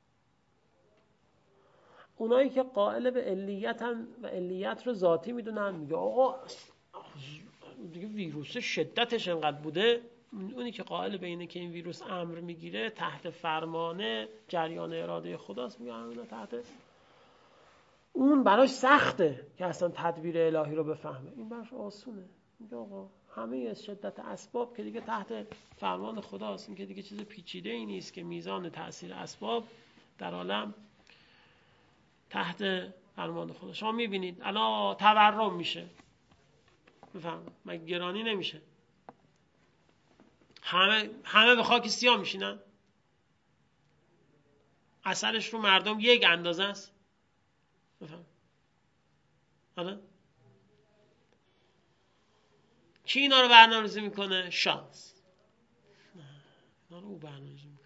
اونایی که قائل به علیتن و علیت رو ذاتی میدونن، میگه آقا دیگه ویروس شدتش انقدر بوده، اونی که قائل به اینه که این ویروس امر میگیره تحت فرمان جریان اراده خداست، میگه اینا تحت، اون براش سخته که اصلا تدبیر الهی رو بفهمه، این براش آسونه. میگه آقا همه شدت اسباب که دیگه تحت فرمان خداست، این که دیگه چیز پیچیده ای نیست که میزان تأثیر اسباب در عالم تحت فرمان خدا. شما میبینید الان تورم میشه، بفهم مگه گرانی نمیشه؟ همه همه به خاک سیاه میشینن، اثرش رو مردم یک اندازه است. بفهم آره کی اینا رو برنامه‌ریزی میکنه؟ شانس. اینا رو او برنامه‌ریزی میکنه.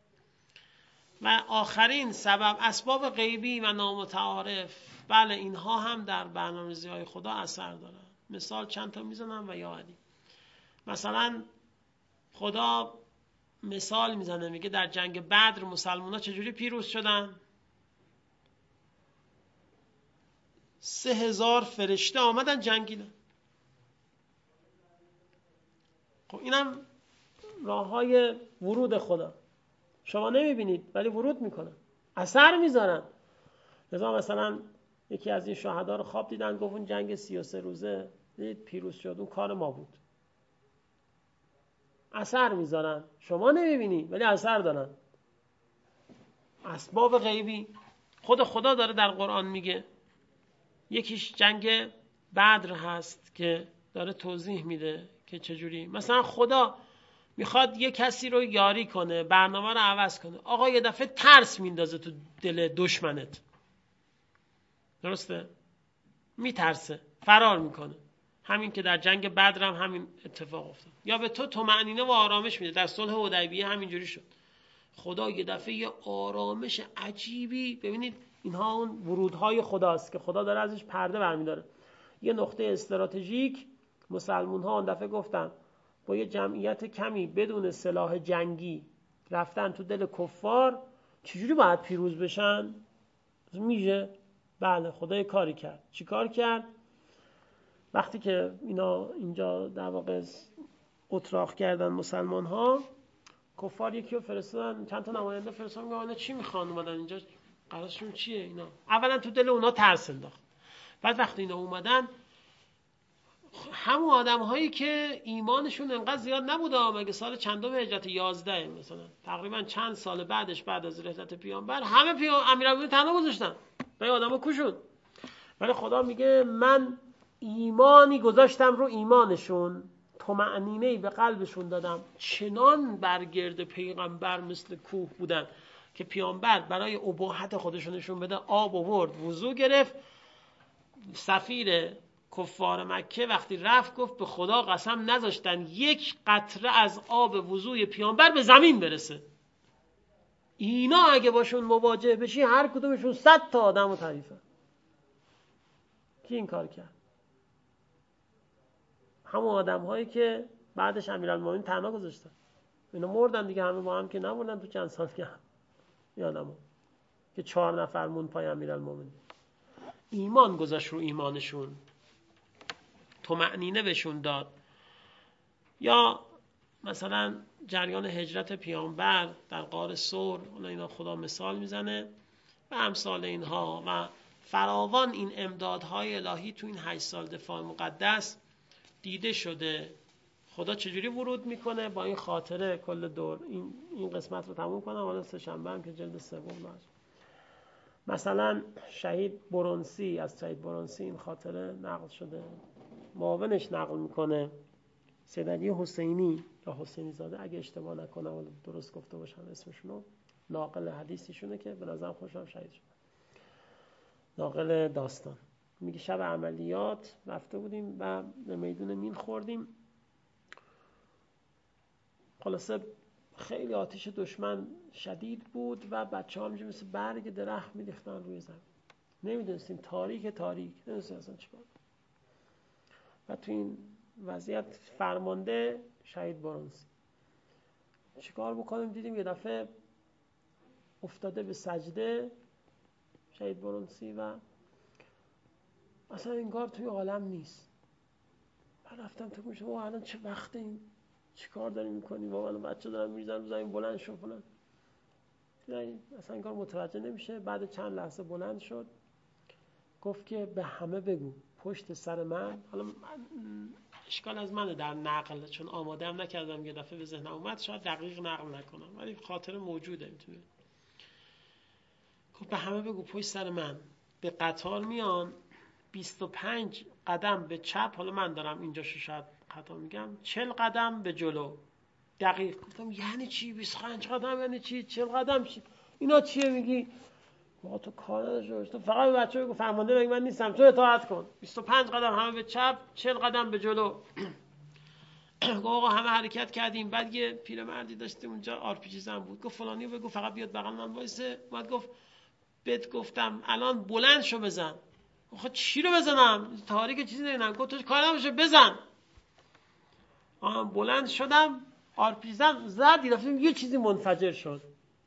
و آخرین سبب اسباب غیبی و نامتعارف، بله اینها هم در برنامه‌ریزی‌های خدا اثر دارن. مثال چند تا میزنم و یادی. مثلا خدا مثال میزنه، میگه در جنگ بدر مسلمان‌ها چجوری پیروز شدن؟ سه هزار فرشته آمدن جنگیدن. خب اینم راه‌های ورود خدا، شما نمیبینید ولی ورود میکنن، اثر میذارن. لذا مثلا یکی از این شهدا رو خواب دیدن، گفت اون جنگ سی و سه روزه دید پیروز شد، اون کار ما بود. اثر میذارن، شما نمیبینی ولی اثر دارن. اسباب غیبی خود خدا داره در قرآن میگه. یکیش جنگ بدر هست که داره توضیح میده که چجوری مثلا خدا میخواد یه کسی رو یاری کنه، برنامه رو عوض کنه، آقا یه دفعه ترس میندازه تو دل دشمنت، درسته؟ میترسه، فرار میکنه. همین که در جنگ بدر هم همین اتفاق افتاد. یا به تو طمأنینه و آرامش میده. در صلح حدیبیه همینجوری شد. خدا یه دفعه یه آرامش عجیبی، ببینید اینها اون ورودهای خداست که خدا داره ازش پرده برمیداره. یه نقطه استراتژیک مسلمون ها اون دفعه گفتن با یه جمعیت کمی بدون سلاح جنگی رفتن تو دل کفار، چجوری باید پیروز بشن؟ میشه؟ بله، خدا یه کاری کرد. چی کار کرد؟ وقتی که اینا اینجا در واقع اتراق کردن مسلمان ها، کفار یکی رو فرستادن، چند تا نماینده فرستادن، میگن اینا چی میخوان اومدن اینجا، قرارشون چیه اینا؟ اولا تو دل اونا ترس انداخت. بعد وقتی اینا اومدن، همون آدم هایی که ایمانشون انقدر زیاد نبوده، مگه سال چندم هجرت یازده مثلا تقریبا چند سال بعدش بعد از رحلت پیامبر همه پیام امیرالمومنین تنها گذاشتن و این آدمو کشون. ولی خدا میگه من ایمانی گذاشتم رو ایمانشون، طمأنینه‌ای به قلبشون دادم، چنان برگرد پیغمبر مثل کوه بودن که پیامبر برای اباحت خودشونشون بده آب آورد، وضو گرفت. سفیر کفار مکه وقتی رفت گفت به خدا قسم نذاشتن یک قطره از آب وضوی پیامبر به زمین برسه. اینا اگه باشون مواجه بشی هر کدومشون صد تا آدم رو تعریفه. کی این کار کرد؟ همون آدم هایی که بعدش امیرالمومنین تنها گذاشتن. اینا مردن دیگه، همه با هم که نمردن تو چند سال که هم یادمون که چهار نفر مون پای امیرالمومنین. ایمان گذاشت رو ایمانشون، طمأنینه بهشون داد. یا مثلا جریان هجرت پیامبر در غار ثور، اینا خدا مثال میزنه و امثال اینها و فراوان این امدادهای الهی تو این هشت سال دفاع مقدس دیده شده. خدا چجوری ورود میکنه؟ با این خاطره کل دور این این قسمت رو تموم کنم، حالا سه شنبه هم که جلد سوم باشه. مثلا شهید برونسی، از شهید برونسی این خاطره نقل شده، معاونش نقل میکنه، سید علی حسینی یا حسینی زاده اگه اشتباه نکنم، درست گفته باشم اسمشونو، ناقل حدیثیشونه که به نظرم خوشم شهید شد، ناقل داستان. میگه شب عملیات رفته بودیم و به میدون مین خوردیم، خلاصه خیلی آتش دشمن شدید بود و بچه ها میشه مثل برگ درخت میریختن روی زمین، نمیدونستیم، تاریک تاریک نمیدونستیم اصلا چیکار. و تو این وضعیت فرمانده شهید برونسی چیکار بکنیم؟ دیدیم یه دفعه افتاده به سجده شهید برونسی و اصلا انگار توی عالم نیست. بعد رفتم تو گوشم و الان چه وقته، این چیکار داری میکنی؟ بابا الان بچه دارن میریزن رو زمین، بلند شو فلان. اصلا انگار متوجه نمیشه. بعد چند لحظه بلند شد، گفت که به همه بگو پشت سر من، حالا من اشکال از منه در نقل چون آماده هم نکردم، یه دفعه به ذهنم اومد، شاید دقیق نقل نکنم ولی خاطر موجوده میتونه. گفت به همه بگو پشت سر من به قطار میان، بیست و پنج قدم به چپ، حالا من دارم اینجا شاید خطا میگم، چهل قدم به جلو. دقیق گفتم یعنی چی بیست و پنج قدم؟ یعنی چی چهل قدم؟ چی اینا چیه میگی؟ ما تو کار نداشت، تو فقط به بچه‌ها بگو فرمانده بگی من نیستم، تو اطاعت کن. بیست و پنج قدم همه به چپ، چهل قدم به جلو. گفت آقا همه حرکت کردیم. بعد یه پیرمردی داشتیم اونجا آر پی جی زن بود، گفت فلانی بگو فقط بیاد بغل من وایسه. بعد گفت بهت گفتم الان بلند شو بزن. خب چی رو بزنم؟ تاریک چیزی نمیدونم. گفت تو کار نمیشه بزن. آها بلند شدم، آر پی جی زن زد، دیدم یه چیزی منفجر شد.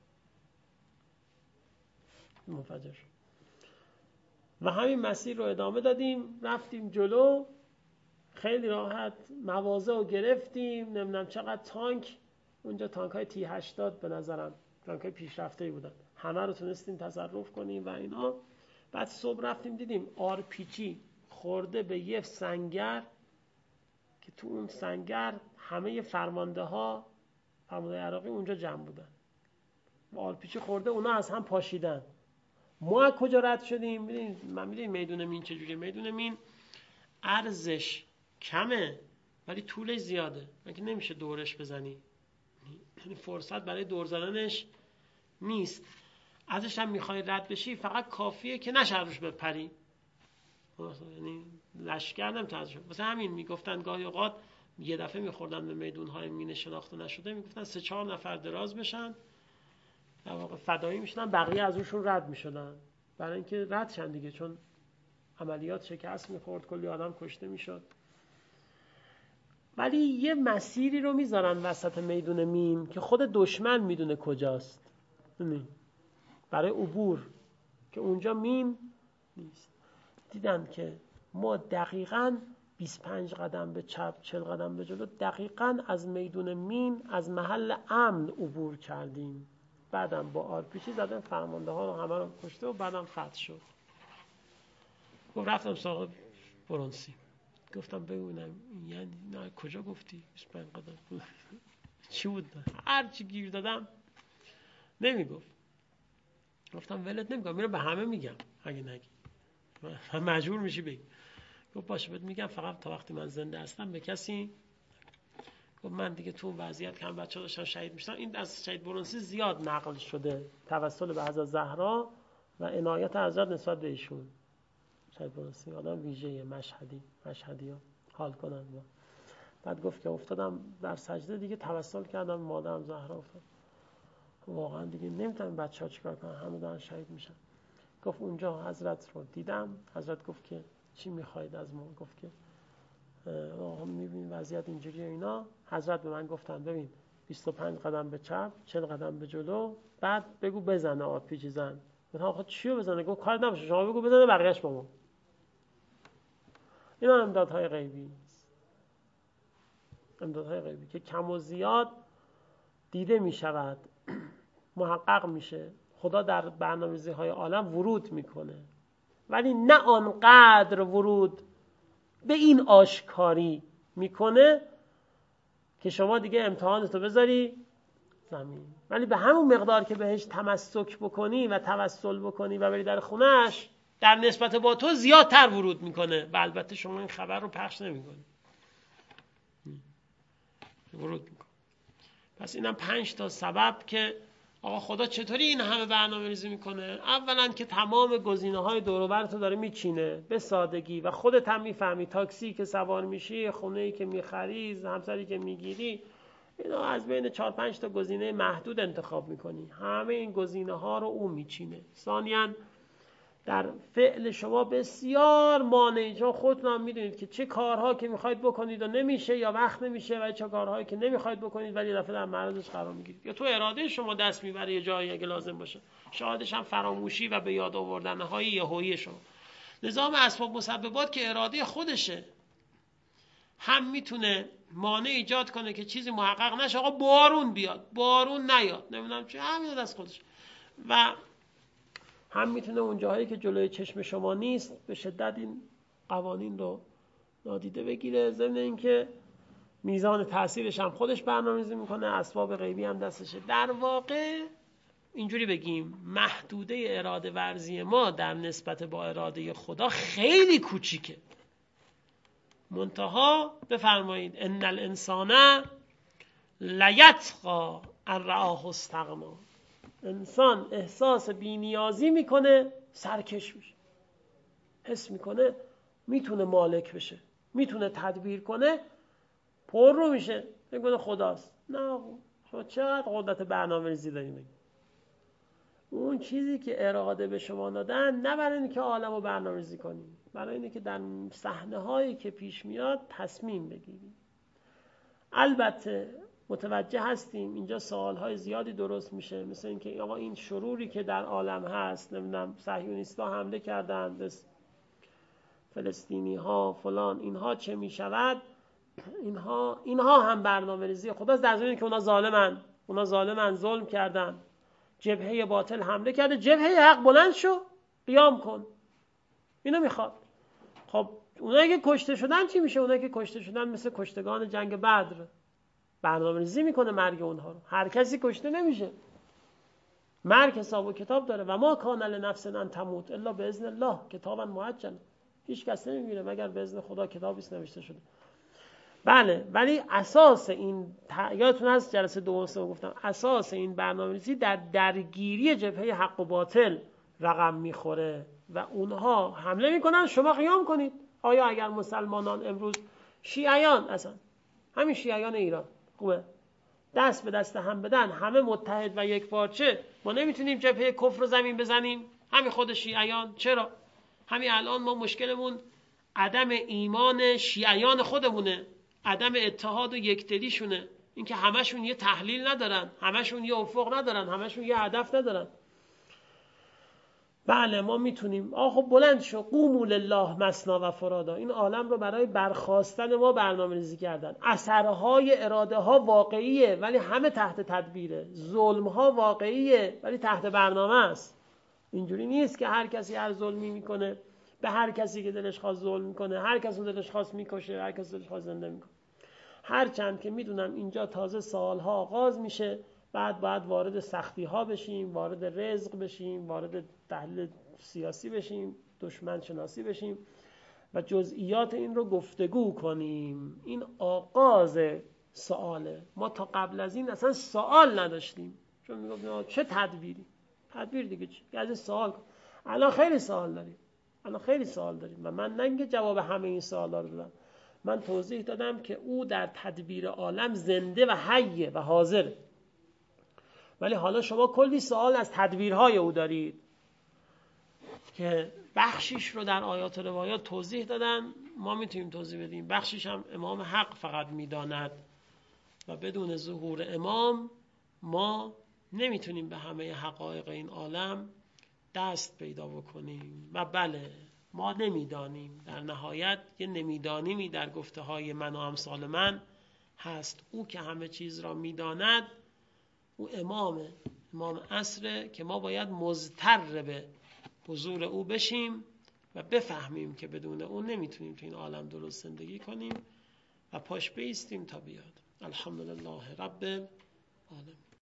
منفجر شد. و همین مسیر رو ادامه دادیم، رفتیم جلو، خیلی راحت مواضع رو گرفتیم. نمیدونم چقدر تانک اونجا، تانک های تی هشتاد به نظرم تانک های پیشرفته‌ای بودن، همه رو تونستیم تصرف کنیم و اینا. بعد صبح رفتیم دیدیم آر پی جی خورده به یه سنگر که تو اون سنگر همه فرمانده ها فرمانده عراقی اونجا جمع بودن، آلپیچی خورده، اونا از هم پاشیدن. ما از کجا رد شدیم؟ میدونید من میدونید میدون مین چجوریه؟ میدون مین عرضش کمه ولی طولش زیاده، مگه نمیشه دورش بزنی، یعنی فرصت برای دور زدنش نیست. ازش هم میخوای رد بشی فقط کافیه که نشه روش بپری، یعنی لشکر نمیتونه ازش. واسه همین میگفتن گاهی اوقات یه دفعه میخوردن به میدونهای مین شناخته نشده، میگفتن سه چهار نفر دراز بشن در واقع فدایی میشدن، بقیه از روشون رد میشدن برای اینکه رد شن دیگه، چون عملیات شکست میخورد، کلی آدم کشته میشد. ولی یه مسیری رو میذارن وسط میدون مین که خود دشمن میدونه کجاست برای عبور، که اونجا مین نیست. دیدن که ما دقیقاً بیست و پنج قدم به چپ چهل قدم به جلو دقیقاً از میدون مین از محل امن عبور کردیم. بعدم با آرپیچی زدن فرمانده ها رو همه رو کشته و بعدم فتح شد. گفت رفتم سراغ برونسی، گفتم ببینم یعنی نه کجا گفتی بیست و پنج قدم چی بود؟ هر چی گیر دادم نمیگفت. گفتم ولت نمیگم، میرم به همه میگم اگه نگی مجبور میشی بگی. گفت باشه بهت میگم، فقط تا وقتی من زنده هستم به کسی. گفت من دیگه تو اون وضعیت که هم بچه‌ها داشتن شهید میشدن، این از شهید برونسی زیاد نقل شده توسل به حضرت زهرا و عنایت حضرت نسبت به ایشون. شهید برونسی آدم ویژه مشهدی مشهدی ها حال کنن با. بعد گفت که افتادم در سجده دیگه توسل کردم مادرم زهرا افتاد، واقعا دیگه نمیتونم بچه‌ها چیکار کنن، همه دارن شهید میشن. گفت اونجا حضرت رو دیدم، حضرت گفت که چی میخواید از ما؟ گفت که آقا میبینید وضعیت اینجوریه اینا. حضرت به من گفتن ببین بیست و پنج قدم به چپ چهل قدم به جلو، بعد بگو بزنه آرپیجی زن. گفتم آقا چیو بزنه؟ گفت کار نباشه شما بگو بزنه بقیه‌اش با ما. اینا امدادهای غیبی است، امدادهای غیبی که کم و زیاد دیده میشود، محقق میشه. خدا در برنامه‌ریزی‌های عالم ورود میکنه ولی نه آنقدر ورود به این آشکاری میکنه که شما دیگه امتحانتو بذاری زمین، ولی به همون مقدار که بهش تمسک بکنی و توسل بکنی و بری در خونهش، در نسبت با تو زیادتر ورود میکنه و البته شما این خبر رو پخش نمیکنی، ورود میکنه. پس اینم پنج تا سبب که آقا خدا چطوری این همه برنامه ریزی میکنه. اولا که تمام گزینه‌های دور و برت رو داره میچینه به سادگی و خودت هم میفهمی. تاکسی که سوار میشی، خونه‌ای که میخری، همسری که میگیری، اینا از بین چهار پنج تا گزینه محدود انتخاب میکنی، همه این گزینه‌ها رو اون میچینه. ثانیاً در فعل شما بسیار مانعی، چون خودتون هم میدونید که چه کارها که میخواید بکنید و نمیشه یا وقت نمیشه و چه کارهایی که نمیخواید بکنید ولی دفعه در معرضش قرار میگیرید، یا تو اراده شما دست میبره یه جایی اگه لازم باشه، شاهدش هم فراموشی و به یاد آوردنهای یهویی شما. نظام اسباب مسببات که اراده خودشه هم میتونه مانع ایجاد کنه که چیزی محقق نشه. آقا بارون بیاد، بارون نیاد، نمیدونم چه، همین دست خودش. و هم میتونه اون جاهایی که جلوی چشم شما نیست به شدت این قوانین رو نادیده بگیره. ضمن اینکه میزان تاثیرش هم خودش برنامه‌ریزی میکنه، اسباب غیبی هم دستشه. در واقع اینجوری بگیم محدوده اراده ورزی ما در نسبت با اراده خدا خیلی کوچیکه. منتها بفرمایید ان الانسان لیطغی ان رآه استغنی، انسان احساس بی‌نیازی میکنه، سرکش میشه، حس میکنه میتونه مالک بشه، میتونه تدبیر کنه، پر رو میشه، میگه خداست. نه شما چقدر قدرت برنامه‌ریزی دارین؟ اون چیزی که اراده به شما دادن نه برای اینکه عالمو برنامه‌ریزی کنی، برای اینکه در صحنه‌هایی که پیش میاد تصمیم بگیری. البته متوجه هستیم اینجا سوالهای زیادی درست میشه، مثل اینکه آقا این شروری که در عالم هست، نمیدونم صهیونیست‌ها حمله کردن به فلسطینی ها فلان، اینها چه میشود؟ اینها اینها هم برنامه‌ریزی خداست، در ضمن که اونا ظالمن، اونا ظالمن، ظلم کردن، جبهه باطل حمله کرده، جبهه حق بلند شو قیام کن، اینو میخواد. خب اونایی که کشته شدن چی میشه؟ اونایی که کشته شدن مثل کشتگان جنگ بدر، برنامه‌ریزی میکنه مرگ اونها رو. هر کسی کشته نمیشه، مرگ حساب و کتاب داره. و ما کان لنفس ان تموت الا باذن الله کتابا مؤجلا. هیچ کس نمیمیره مگر به اذن خدا، کتابی است نوشته شده. بله، ولی اساس این ت... یادتون هست جلسه دوم سوم گفتم اساس این برنامه‌ریزی در درگیری جبهه حق و باطل رقم میخوره و اونها حمله میکنن، شما قیام کنید. آیا اگر مسلمانان امروز شیعیان، اصلا همین شیعیان ایران خوبه دست به دست هم بدن، همه متحد و یک پارچه، ما نمیتونیم جبهه کفر رو زمین بزنیم؟ همین خود شیعیان. چرا؟ همین الان ما مشکلمون عدم ایمان شیعیان خودمونه، عدم اتحاد و یکدلیشونه، اینکه همشون یه تحلیل ندارن، همشون یه افق ندارن، همشون یه هدف ندارن. بله ما میتونیم. آخه بلند شو، قوموا لله مثنا و فرادا. این عالم رو برای برخاستن ما برنامه‌ریزی کردن. اثرهای اراده ها واقعیه ولی همه تحت تدبیره. ظلم ها واقعیه ولی تحت برنامه است. اینجوری نیست که هر کسی هر ظلمی میکنه به هر کسی که دلش خواست ظلم میکنه، هر کسی دلش خواست میکشه، هر کسی دلش خواست زنده میکنه. هرچند که میدونم اینجا تازه سالها آغاز میشه، بعد باید وارد سختی ها بشیم، وارد رزق بشیم، وارد تحلیل سیاسی بشیم، دشمن شناسی بشیم و جزئیات این رو گفتگو کنیم. این آغاز سواله. ما تا قبل از این اصلا سوال نداشتیم، چون میگفتیم چه تدبیری؟ تدبیر دیگه چی؟ از سوال کن. الان خیلی سوال داریم. الان خیلی سوال داریم و من نه اینکه جواب همه این سوالا رو دادم، من توضیح دادم که او در تدبیر عالم زنده و حیه و حاضره. ولی حالا شما کلی سوال از تدبیرهای او دارید که بخشیش رو در آیات و روایات توضیح دادن، ما میتونیم توضیح بدیم، بخشیش هم امام حق فقط میداند و بدون ظهور امام ما نمیتونیم به همه حقایق این عالم دست پیدا بکنیم. و بله ما نمیدانیم، در نهایت یه نمیدانیمی در گفته های من و امثال من هست. او که همه چیز را میداند او امامه، امام عصره که ما باید مضطر به حضور او بشیم و بفهمیم که بدون او نمیتونیم تو این عالم درست زندگی کنیم و پاش بیستیم تا بیاد. الحمدلله رب العالمین.